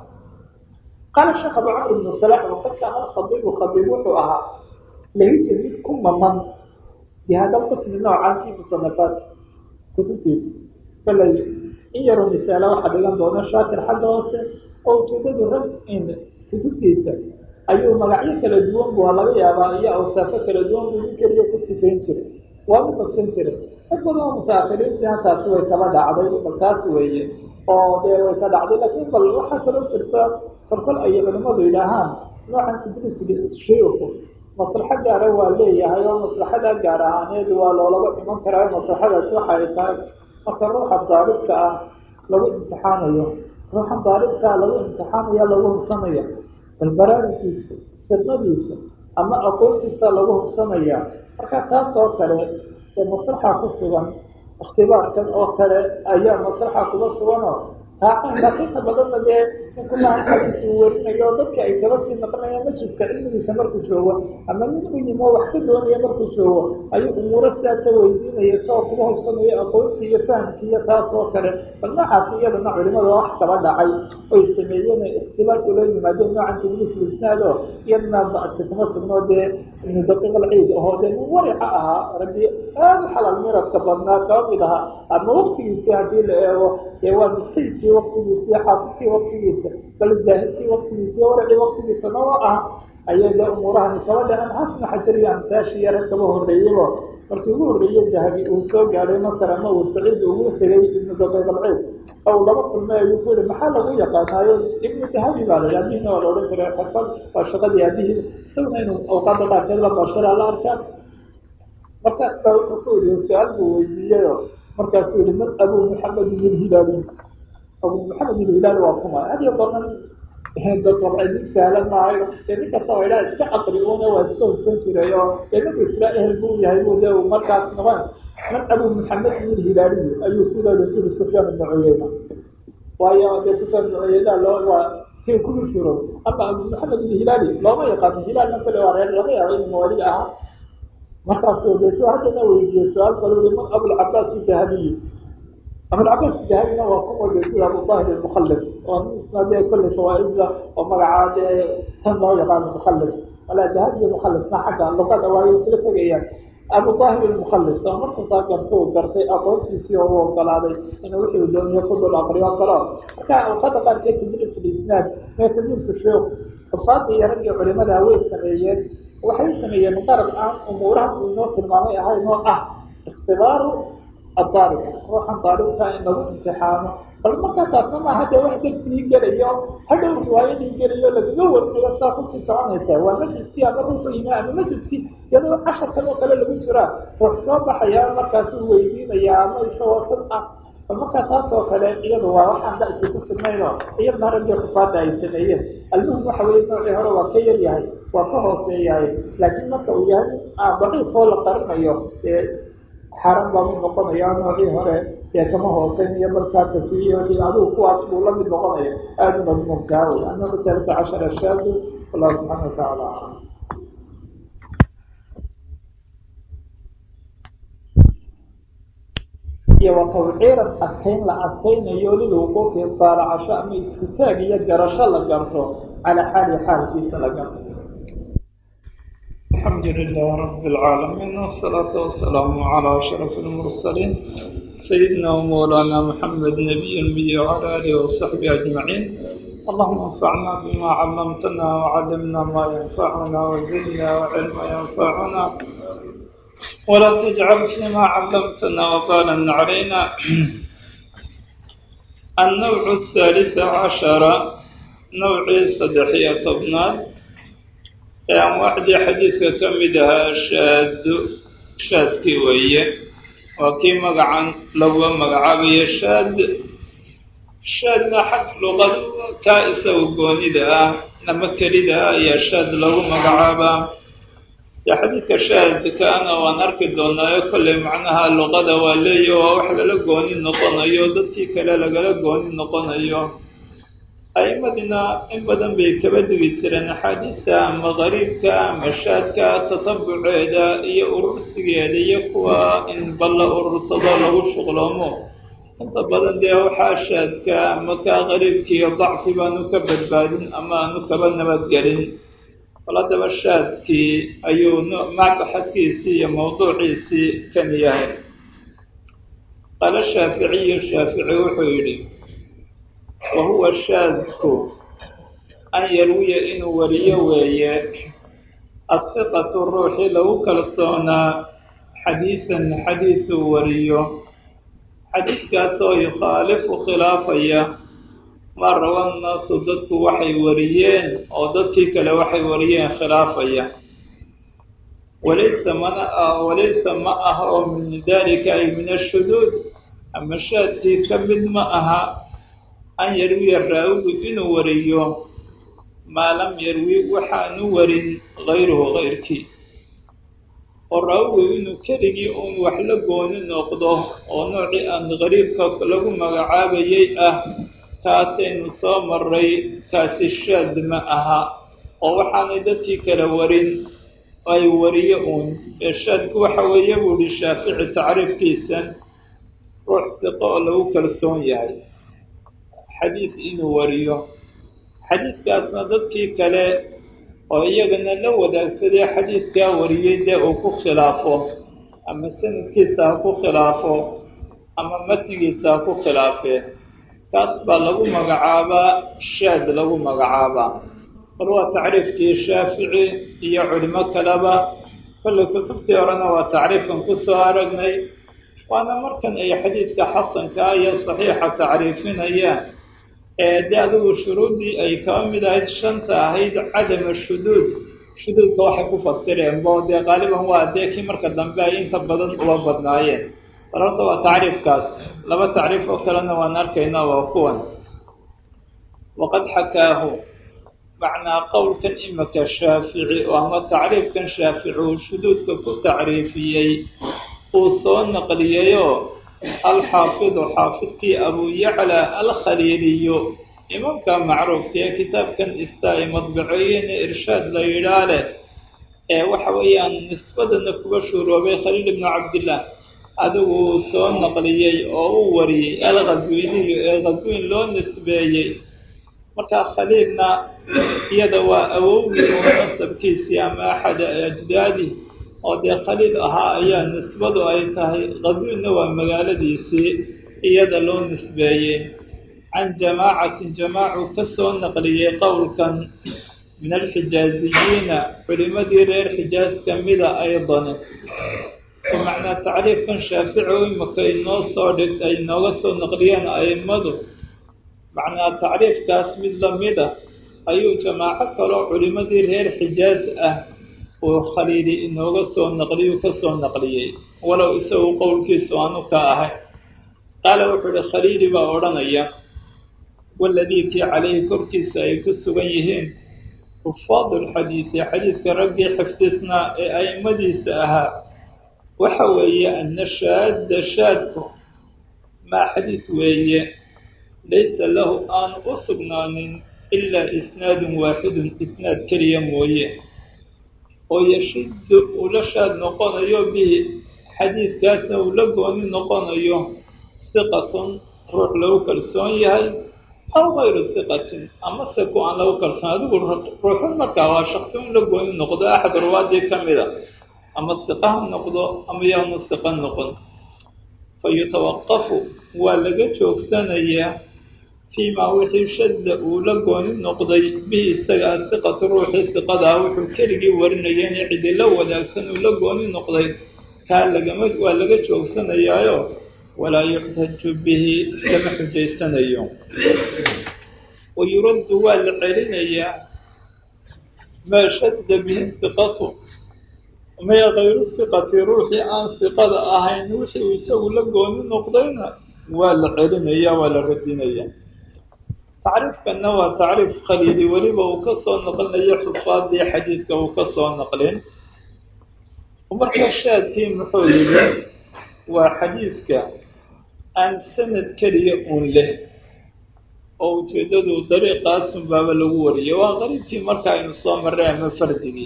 qaala sheekh abu camr ibnu salax waqad kaana alkhadiibu khadiib wuxuu ahaa lahijir mid ku maman bihada lqismi noocan fii musanafaati kutubtiisa kalay in yaroo misaala waxaa dhigan doona shaakir xagga hoose oo ujeedadu rag in kutubtiisa ayuu magacyo kala duwan bu laga yaabaa iyo awsaafo kala duwan buu nin keliya ku sifayn jiray waa u badsan jiray dad badan oo mutaakiriintiina taasi way kaba dhacday bal taas weeye oo dee way ka dhacday laakiin bal waxaa kaloo jirta kolkol ay culimadu yidhaahaan noocan tadriisiga shayku maslaxo gaara waa leeyahay oo maslaxada gaar ahaaneed waa loolaba iman karaa maslaxadaasi waxa ay tahay marka ruuxa daalibka ah lagu imtixaanayo ruuxa daalibkaa lagu imtixaanaya lagu hubsanaya bal baraarkiisa fidnadiisa ama aqoontiisa lagu hubsanaya marka taas oo kale ee maslaxa ku sugan ikhtibaarkan oo kale ayaa maslaxa kuga suganoo taainta badanna dee inkulaha xadiis uu werinayo oo dadka ay kaba sii naqnayaan majliska cilmigiisa markuu joogo ama mid u yimo wax ka doonaya markuu joogo ayuu umuuro sidaasa weydiinaya isagoo kuga hubsanayo aqoontii iyo fahamkii iyo taas oo kale bal noocaasi iyadana culimada wax kaba dhacay oy sameeyeen ikhtibaar ula yimaadeen noocan tadliis lisnaad oo iyadana ba'si kuma sugnoo dee ibnu daqiiq alciid ahoo dee nin warica ahaa ragii aada u xalaal miradka badnaa kaba mid ahaa ama waktigiisii haddii la eego dee waa mujtahidkii waktigiisa xaafidkii waktigiisa bal zaahidkii waktigiisa waracii waktigiisa noo ah ayay dee umuurahani kaba dhaceen xasna xajar iyo amtaashi yara kaba horreeyabo markii ugu horreeyey dahabi uu soo gaadhay masar ama uu saciid ugu tegay ibnu daqiiq alciid ou laba kulmay ayuu ku yihi maxaa lagu yaqaanaayo ibnu dahabi baa la aabihina waa la odhan jiray xirfad waa shaqadii aabihii isaguna inuu awqaada qaarkeed la baashara la arkaa markaas baa wuxuu ku yihi su-aal buu weydiiyeyo markaasuu yihi man abuu maxamed ibn hilaali abuu maxamed ibn hilaali waa kuma hadiyo badan dadabcid sahlan maayo dee nin kasta waa idhaha iska aqri una waa iska hubsan jiray oo dee ninku isla ehel buu yahay buu de markaas noqon من أبو محمد الهلالي أيوه كذا رسول سفيان بن عيينة وهي سفيان بن عيينة لو هو في كل شروط أما أبو محمد الهلالي لو ما يقام الهلال مثل وراء الرغية غير مواليها مركز سوديسو حتى نوي السؤال قالوا لي من أبو العباس الذهبي أبو العباس الذهبي هو قوة يقول أبو طاهر المخلص وما بيه كل شوائبه ومرعاد تنظر يقام المخلص ولا ذهبي المخلص ما حكى اللغات أوائل ثلاثة أيام أبو طاهر المخلص مركز طاقم فوق قرطي أقول في سيوه وقلابي إنه وحي الدنيا يقول الأقري والقرار وقد قال كيف تدرس الإسناد ما يتدرس الشيوخ الفاضي يرجع علماء هاوي سمعيين waxay sameeyeen muqarrad aan umuuraha inoo tilmaamay ahay noo ah ikhtibaar الطالب روحا طالبka in lagu imtixaano bal marka taasna ma hada wax dadkii galayo hada riwaayadii galayo laga warnayo saaqo si soconaysa waa majliski ama ruuxu imaan majliski yadoo ashar kale kale lagu jira wax soo baxaya markaas uu weydiinaya ama isoo tan ah marka taas oo kale iyadu waa waxaan da isku sameeyno iyo maragga faada ay sameeyeen almuhim waxa weeye nooci hore waa ka yar yahay waa ka hooseeyahay laakiin marka uu yahay baqi qool qarnayo ee xaram baa noqonaya nooci hore ee kama hooseeyo marka tafiyo iyo adu kuwaas uu la mid noqonayo aad u mumkaaw annahu thalathata ashara shaad Allah subhanahu wa ta'ala iyo waqawciira adkayn la adkaynayo liduu qofkii baaracasho ama iskutaag iyo garasho la garto على حال حال في سلقة الحمد لله رب العالمين والصلاة والسلام على أشرف المرسلين سيدنا ومولانا محمد نبي الأمي وعلى آله وصحبه أجمعين اللهم انفعنا بما علمتنا وعلمنا ما ينفعنا وزدنا وعلما ينفعنا ولا تجعل فيما علمتنا وبالا علينا النوع الثالث عشر نوعي صدحية طبنات يعني واحد حديث كمدها شاد شاد كيوية وكي مقعان لو مقعابي شاد شاد ما حق لغة كائسة وقوني ده نمكري ده يا شاد لو مقعابا يا حديث شاد كان ونركض ونايو كل معناها اللغة واللي ووحد لقوني النقنيو دتي كلا لقوني النقنيو أئمتنا إن بدن بكبد بيترن حديثا أما غريبكا أما شادكا تطبع إذا إيا أرسكي إذا يقوى إن بلا أرسدا له شغلامو أنت بدن ديو حاشادكا أما كا غريبكي ضعف بانو كبد بادن أما نكبد نبات قرين ولا دب الشادكي أيو مع بحثيسي موضوعي سي كان ياهي قال الشافعي الشافعي وحيري وهو الشاذ أن يروي إن ولي ويا الثقة الروح لو كالصونا حديثا حديث وريه حديث كاسو يخالف خلافية ما روى الناس ضدك وحي وريين أو ضدك لوحي وريين خلافية وليس منأ وليس معه من ذلك أي من الشذوذ أما الشاذ كمد معها أن يروي الراوي إنه وريه ما لم يروي وحان ورن غيره غيرك والراوي إنه كرجي أن وحلقون النقضه ونوعي أن غريب كله مقعاب ييئة كاسين صامري كاس الشاد معها ووحان دتي كالورن أي وريئون الشاد وحويه للشافع تعرف كيسا روح تقاله كالسون يعني حديث إنه وريه حديث كاسنا ضدكي كلا ويجنا لو ذاك سري حديث كا وريه ده أو خلافه أما سن كيسا أو خلافه أما متن كيسا أو خلافه كاسب له مقعابا شاد له مقعابا هو تعريف كي الشافعي هي علماء كلابا كل كتب تيرنا وتعريف كسوارنا وأنا مركن أي حديث كحسن كآية صحيحة تعريفنا إياه دعوه الشرودي أي كامل هيد الشنطة هيد عدم الشذوذ شذوذ كواحد كفسرين بعض غالبا هو أديكي مركز دنباين تبضن وبضنايين فرصة وتعريف كاس لما تعريف أكلنا ونركينا وقوان وقد حكاه معنى قول كان إما كالشافعي وأما تعريف كان شافعي والشذوذ كتعريفيي وصون نقليو الحافظ حافظكي أبو يعلى الخليلي إمام كان معروف في كتاب كان إستاي مطبعين إرشاد ليلاله وحويا نسبة نكبشور وبي خليل بن عبد الله هذا صون نقليي أو وري الغزويني الغزوين لون نسبيي marka khaliilna iyada waa awowgii oo nasabkiisii ama axad ajdaadi oo dee khaliil ahaa ayaa nisbadu ay tahay qazwinna waa magaaladiisii iyada loo nisbeeyey can jamaacatin jamaacu ka soo naqliyey qowlkan min alxijaaziyiina culimadii reer xijaaz ka mida aydan ومعنى تعريف كان شافعي ومكا إنه صادق أي نوغا سو نقليان أئمدو معنى تعريف كاس مثل مدى أيو جماعة كلو علماء هير حجاز أه وخليلي إنه سو نقلي وكسو نقلي ولو إسو قول كيسوانو كأه قال وحد خليلي بأورانيا والذي في عليه كركي سيكسو بيهين حفاظ الحديث حديث كرقي حفتسنا أئمدي سأها وحوي أن الشاذ شاذكم ما حديث وي ليس له آن أصبنان إلا إسناد واحد إسناد كريم وي ويشد ولشاد نقون أيوه به حديث كاسا ولقون نقون أيوه ثقة روح له كرسون يهي أو غير ثقة أما سكو عن له كرسون هذا روح المكاوى شخصون لقون نقضى أحد روادي كاملة أما الثقة النقضة أما يوم الثقة النقض فيتوقف ولقى شوكسانية فيما وحي شد ولقون النقضي به استقى الثقة روح الثقة داوح الكرقي ورنيان يعد الأول أكسن ولقون النقضي كان لقى مد ولقى شوكسانية ولا يحتج به كما حجيسانية ويرد والعلنية ما شد به الثقة ما غير الثقة روحي عن ثقة أهين وحي ويسوي لقون النقضين ولا علمية ولا ردينية تعرف كأنه تعرف خليلي وليبا وكسو النقلنا يحفظ لي حديثك وكسو النقلين ومرحبا الشاهد في محولي وحديثك عن سند كريئون له أو تجدد طريقة اسم باب الأوري وغريب في مركع نصام الرعم فردقي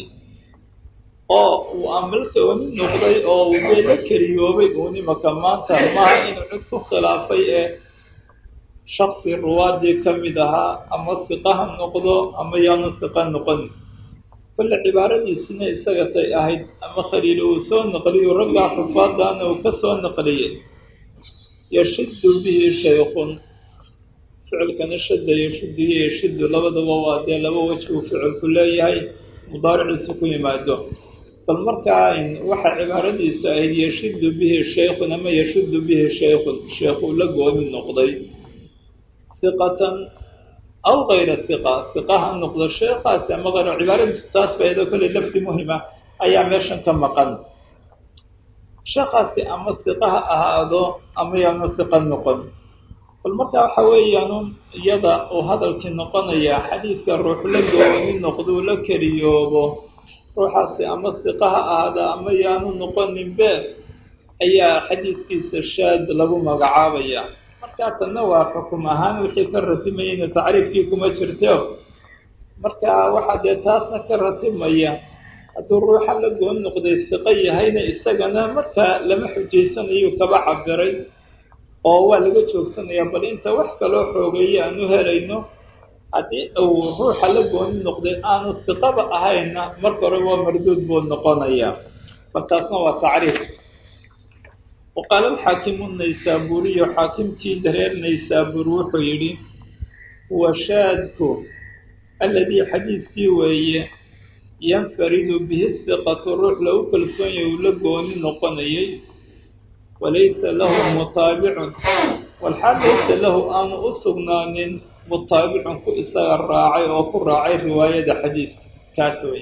oo uu amalka wani noqday oo uu la kariyoobay oo nimaka maanta ma in cid ku khilaafay ee shakhsi ruwaadi kamid aha ama fiqahan noqdo ama yaanu fiqan noqon kulli cibaaradiisina isaga tay ahayd ama khaliil uu soo naqliyo ragga xufaadana uu ka soo naqliyay yashiddu bihi shaykhun ficilkan shadda yashiddu yashiddu labadaba waa dee laba wajh uu ficilku leeyahay mudaariciisu ku yimaado فالمركع وحى عبارتي سائل يشد به الشيخ لما يشد به الشيخ الشيخ لقوا من نقضي ثقة أو غير الثقة ثقة النقضة الشيخ أما غير عبارة ستاس فإذا كل اللفت مهمة أيام يشن كما قال شخص أما الثقة هذا أما يوم الثقة النقض فالمركع حويا يضع وهذا الكنقض يا حديث الروح لقوا من نقضوا لك ريوبه روحاسي أما الثقة هذا أما يانو نقن به أي حديث كيس الشاد لبو مقعابيا مركات النوع حكم أهان وحي كرتمين تعريف فيكم أجرتو مركا واحد يتاسنا كرتمين هذا الروح لقون نقضي الثقية هين استقنا مركا لما حجيسان ايو كبا عبري وهو لقى شوكسان يبال انت وحكا لو حوغية أنه هلينو هذه أو روح لقون النقطة أنا الثقة أهينا مركب هو مردود بالنقانية فتصنع وتعريف وقال الحاكم النيسابوري حاكم كيدرير نيسابور وحيري هو شاذ الذي حديث فيه ينفرد به الثقة الروح لو كل سنة يلقون النقانية وليس له متابع والحال ليس له أن أصغنان مطابع كو إساق الراعي أو كو راعي رواية حديث كاسوي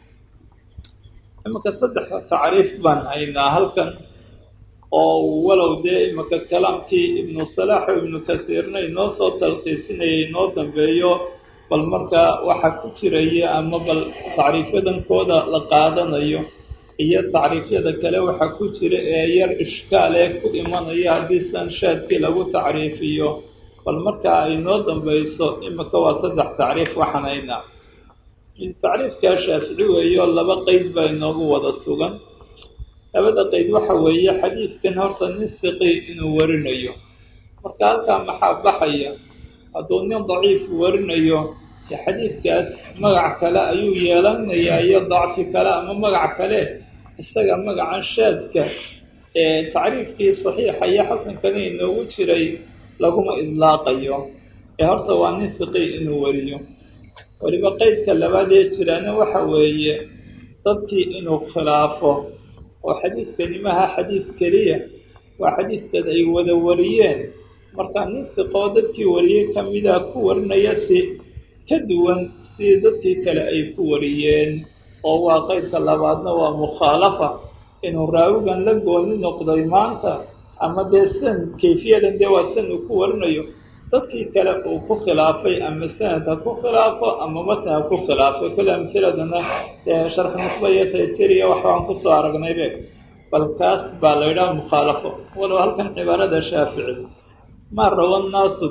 أما كصدح تعريف بان أين هل كان أو ولو دائما كلام كي ابن الصلاح وابن كثيرنا ينوصل تلخيصنا ينوصل بيو بالمركة وحكو تريه أما بالتعريف دان كودا لقادنا يو iyo tacriifyada kale waxaa ku jira ee yar ishkaal ee ku imanaya haddii san shaadkii lagu tacriifiyo bal markaa ay noo dambayso imika waa saddex tacriif waxanayna tacriifkaa shaafici weeyo laba qeyd baa inoogu wada sugan labada qeyd waxa weeye xadiidkan horta nin siqi inuu warinayo marka halkaa maxaa baxaya hadduu nin daciif warinayo ee xadiidkaas magac kale ayuu yeelanayaa iyo dacfi kale ama magac kale isaga magacan shaadka ee tacriifkii saxiixa iyo xasankana inoogu jiray laguma idlaaqayo ee horta waa nin siqi inuu wariyo weliba qeydka labaad ee jiraana waxa weeye dadkii inuu khilaafo oo xadiidkani maha xadiid keliya waa xadiidkaad ay wada wariyeen markaa nin siqoo dadkii wariyey kamida ku warinaya si ka duwan sidii dadkii kale ay ku wariyeen oo waa qeydka labaadna waa mukhaalafa inuu raawigan la gooni noqday maanta ama dee san kayfiyadan dee waa san uu ku warinayo dadkii kale uu ku khilaafay ama sanadha ku khilaafo ama matnha ku khilaafo kale amtiladana dee sharx nuqba iyo taysiriya waxbaan kusoo aragnaybe bal kaas baa la yidhaha mukhaalafo walow halkan cibaarada shaafici maa rawa naasu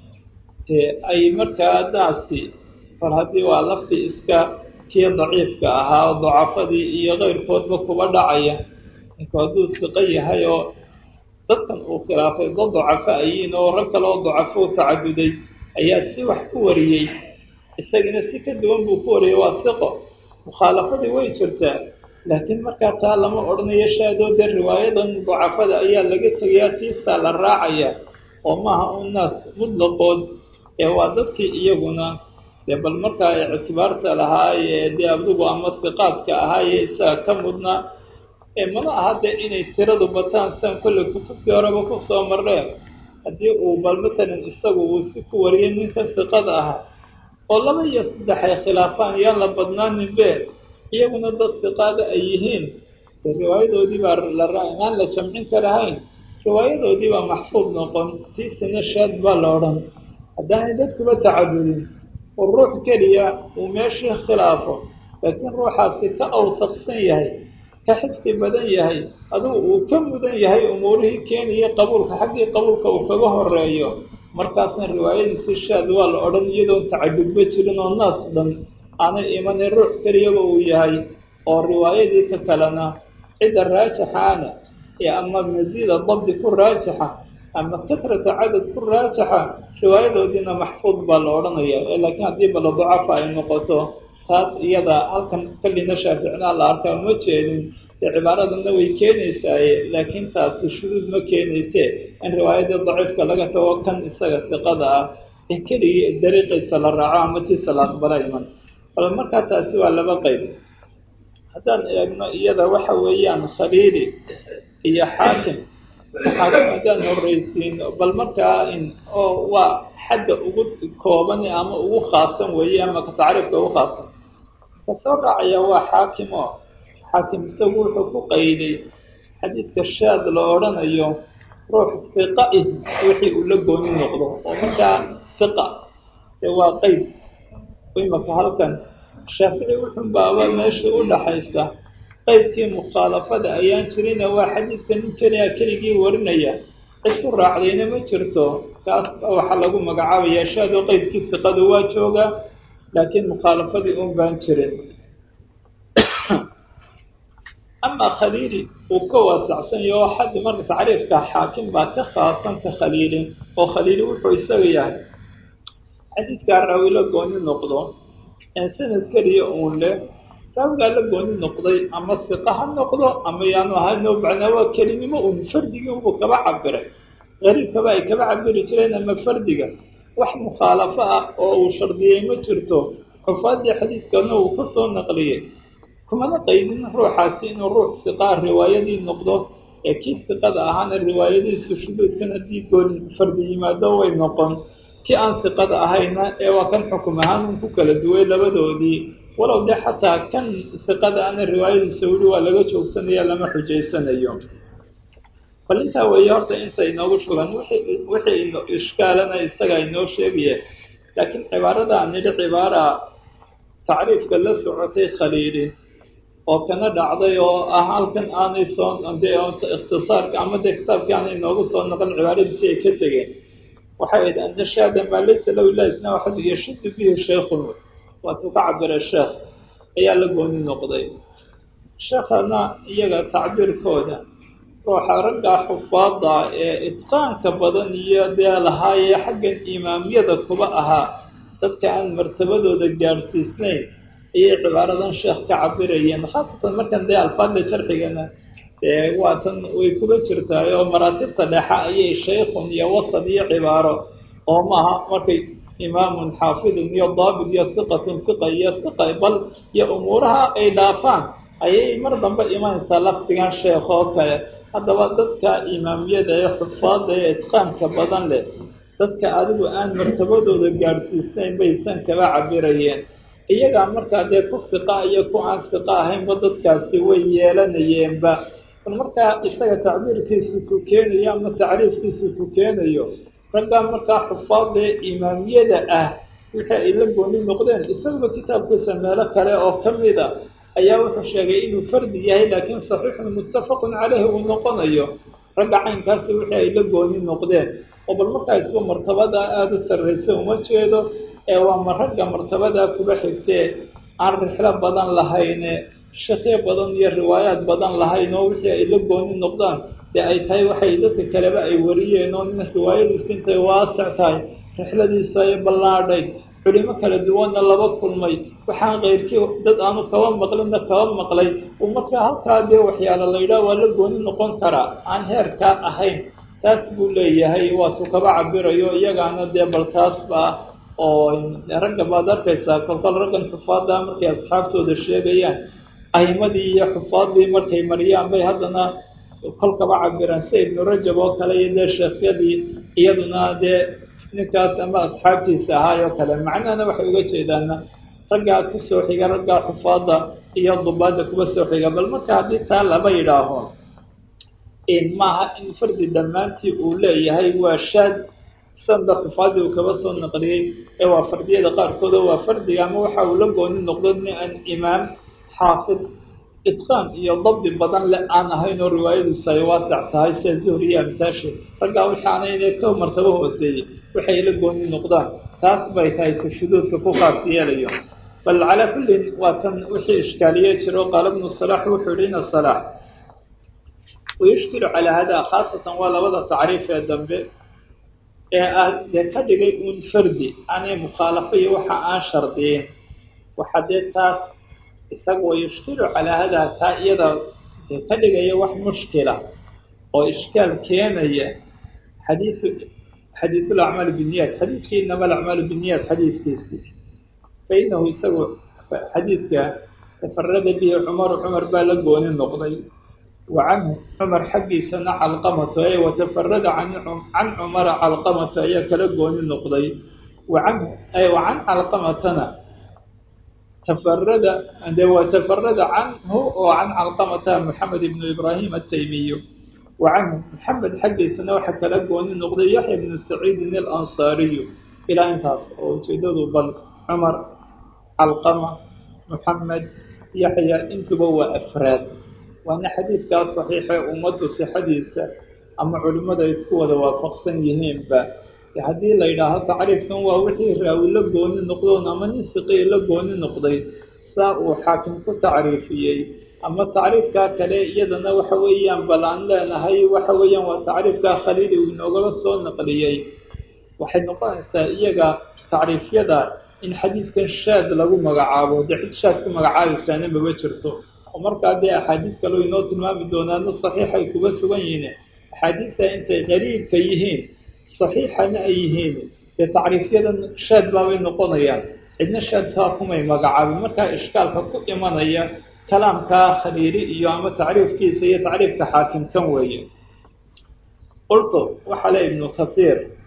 dee ay markaa daasi bal haddii waa lafti iska kii daciifka ahaa oo dacafadii iyo keyrkoodba kuba dhacaya ninku hadduu siqo yahay oo dadkan uu khilaafay dad dacafa ayiin oo rag kale oo dacafo u tacaduday ayaa si wax ku wariyey isagina si ka duwan buu ku wariyey waa siqo mukhaalafadii way jirtaa laakiin markaa taa lama odhanayo shaadoo dee riwaayadan dacafada ayaa laga tegayaa tiisaa la raacaya oo maaha u naas mutlaqood ee waa dadkii iyaguna dee bal markaa ictibaarta lahaayee dee abdugu ama siqaadka ahaayee isaga ka mudnaa ee mana aha dee inay tiradu bataan san kolley kutubtii horeba ku soo marreen haddii uu bal matalan isagu uu si ku wariyay ninka siqada ahaa oo laba iyo saddex ay khilaafaan yaan la badnaaninbe iyaguna dad siqaada ay yihiin dee riwaayadoodii baa aan la jamcin karahayn riwaayadoodii baa maxfuud noqon tiisina shaad baa la odhan haddaanay dadkuba tacadudin oo ruux keliya uu meeshii khilaafo laakiin ruuxaasi ka awsaqsan yahay ka xifdi badan yahay adugu uu ka mudan yahay umuurihii keenaya qabuulka xaggii qabuulka uu kaga horeeyo markaasna riwaayadiisi shaad waa la odhan iyadoon tacadudba jirin oo naas dhan aanay imanay ruux keliyaba uu yahay oo riwaayadii ka kalena cidda raajixaana ee ama masiida dabdi ku raajixa ama kasrata cadad ku raajixa riwaayadoodiina maxfuud baa la odhanaya laakiin haddii bala dacafa ay noqoto taas iyada halkan kalina shaaficnaa la arkaa ma jeedin dee cibaaradana way keenaysaaye laakiin taasi shuduud ma keenayse in riwaayadii daciifka laga tago kan isaga siqada ah ee keligii dariiqiisa la raaco ama tiisa la aqbala iman bal markaa taasi waa laba qeyb haddaan eegno iyada waxa weeyaan khaliili iyo xaakim xaakim haddaan horreysiino bal markaa in oo waa xagga ugu kooban ama ugu khaasan weeye ama ka tacriifka ugu khaasan kasoo raacaya waa xaakim oo xaakim isagu wuxuu ku qayday xadiidka shaad la odhanayo ruux fiqa ih wixii uu la gooni noqdo oo markaa fiqa ee waa qeyd imaka halkan shaafici wuxun baaba meeshii u dhaxaysa qaydkii mukhaalafada ayaan jirina waa xadiidka nin keliya keligii warinaya cid ku raacdayna ma jirto kaas waxaa lagu magacaabayaa shaadoo qaydkii siqadu waa jooga laakiin mukhaalafadii un baan jirin amaa khaliili uu ka waasacsan yaho xaddi marka tacriifka xaakim baa ka khaasan ka khaliilin oo khaliili wuxuu isaga yahay xadiidkaa raawi la gooni noqdo ee sanad keliya uun leh raawigaa la gooni noqday ama siqa ha noqdo ama yaanu ahayn oo macnaa waa kelinimo uun fardigii unbuu kaba cabiray qariibkaba ay kaba cabiri jireen ama fardiga wax mukhaalafo ah oo uu shardiyey ma jirto xufaadii xadiidkana uu ka soo naqliyey kumana qaydin ruuxaasi inuu ruux siqaa riwaayadii noqdo ee kii siqada ahaana riwaayadiisu shuduudkan haddii gooni fardi yimaado way noqon kii aan siqada ahayna ee waa kan xukum ahaan un ku kala duway labadoodii walow dee xataa kan siqada ana riwaayadiisa weli waa laga joogsanaya lama xujaysanayo bal intaa weeye horta inta inoogu shugan wixii ishkaalana isaga inoo sheegaya laakiin cibaarada nidhi cibaara tacriifka la socotay khaliili oo kana dhacday oo ah halkan aanay soo dee ikhtisaarka ama dee kitaabkii aanay noogu soo noqon cibaaradiisii ay ka tegeen waxay ahayd ana shaada maa laysa lahu ilaa isna waxad yashuddu bihi shaykhun waatuu ka cabira sheekh ayaa la gooni noqday sheekhana iyaga tacbiirkooda ruuxa ragga xufaada ee itqaanka badan iyo dee lahaayee xaggan imaamiyada kuba ahaa dadka aan martabadooda gaadhsiisnayn ayay cibaaradan sheekh ka cabirayeen khaasatan markan dee alfaadda sharxigana dee waatan way kuba jirtaay oo maraatibta dhexa ayay shaykhun iyo wasad iyo cibaaro oo maaha markay imaamun xaafidun iyo daabit iyo hiqatun hiqa iyo hiqa bal iyo umuuraha ay dhaafaan ayay mar dambe imanaysaa lafdigan sheekh oo kale haddaba dadka imaamiyada ee xufaada ee itqaanka badan leh dadka adigu aan martabadooda gaadhsiisnayn baysan kaba cabirayeen iyagaa markaa dee ku siqa iyo ku aan siqa ahaynba dadkaasi way yeelanayeenba bal markaa isaga tacbiirkiisu ku keenayo ama tacriifkiisu ku keenayo raggaa markaa xufaada ee imaamiyada ah wixii ay la gooni noqdeen isaguba kitaabkiisa meelo kale oo ka mida ayaa wuxuu sheegay inuu fardi yahay laakiin saxiixun muttafaqun caleyhi uu noqonayo ragga caynkaasi wixii ay la gooni noqdeen oo bal markaa isba martabada aada u sarraysa uma jeedo ee waa ma ragga martabadaa kuba xigtee aan rixlo badan lahayne shaqyo badan iyo riwaayaad badan lahayn oo wixii ay la gooni noqdaan dee ay tahay waxay dadka kaleba ay wariyeen oo nin riwaayadiisu intay waasic tahay rixladiisu ay ballaadhay culimo kala duwanna laba kulmay waxaan keyrkii dad aanu kaba maqlinna kaba maqlay uu markaa halkaa dee waxyaala la yidhaha waa la gooni noqon karaa aan heerkaa ahayn taas buu leeyahay waatuu kaba cabirayo iyagaana dee bal taasba oo ragga baad arkaysaa kolkol raggan xufaada markay asxaabtooda sheegayaan ahimadii iyo xufaadii markay mariyaan bay haddana kol kaba cabiraan sida ibnu rajab oo kale iyo dee sheekhyadii iyaduna dee ninkaas ama asxaabtiisa ahaay oo kale macnahana waxay uga jeedaana raggaa ku soo xiga raggaa xufaada iyo dubaadda kuba soo xiga bal marka haddii taa laba yidhaaho maaha in fardi dhammaantii uu leeyahay waa shaad sanda xufaadii uu kaba soo naqliyey ee waa fardiyada qaarkood oo waa fardiga ama waxa uu la gooni noqdo nin aan imaam xaafid itqaan iyo dabdi badan le aan ahayn oo riwaayadiisu ay waasac tahay sida zuhri iyo amtaashi raggaa waxaanayna ka martabo hooseeyey waxay la gooni noqdaan taas bay tahay tashuduudka ku khaas yeelayo bal calaa kullin waa tan wixii ishkaaliye jiro qaala ibnu salaax wuxuu yihi ina salaax wayushkilu calaa hadaa khaasatan waa labada tacriif ee dambe ee ah dee ka dhigay uun fardi aanay mukhaalafo iyo waxa aan shardiyin waxa dee taas isaga wayushkilu calaa hadaa taa iyada dee ka dhigaya wax mushkila oo ishkaal keenaya xadiiu xadiiu lacmaali binniyaat xadiidkii inama alacmaalu binniyaat xadiidkiisii fa inahu isagu xadiidka tafarada bihi cumaru cumar baa la gooni noqday wa canhu cumar xaggiisana calqamato ee watafarada can cumara calqamato ayaa kala gooni noqday wacanhu ay wa can calqamatana tafarada de watafarada canhu oo can calqamata maxamed ibnu ibraahim ataymiyu wa canhu maxamed xaggiisana waxaa kala gooni noqday yaxya ibnu saciidin alansaariyu ilaa intaas oo ujeedadu bal cumar calqama maxamed yaxya intuba waa afraad waana xadiidkaas saxiixee ummaddu sixadiisa ama culimmada isku wada waafaqsan yihiinba haddii la yidhaaho tacriifkan waa wixii raawi la gooni noqdoon ama nin siqii la gooni noqday saa uu xaakim ku tacriifiyey ama tacriifkaa kale iyadana waxa weeyaan bal aan leenahay waxa weeyaan waa tacriifkaa khaliili uu inoogaba soo naqliyey waxay noqonaysaa iyaga tacriifyada in xadiidkan shaad lagu magacaabo dee cid shaad ku magacaabaysaana maba jirto oo markaa dee axaadiis kaloo inoo tilmaami doonaano saxiix ay kuba sugan yihiin axaadiista intay qariibka yihiin saxiixana ay yihiin dee tacriifyadan shaad baabay noqonayaan cidna shaadkaa kumay magacaabin markaa ishkaalka ku imanaya kalaamkaa khaliili iyo ama tacriifkiisa iyo tacriifka xaakimkan weeye qultu waxaa le ibnu kasiir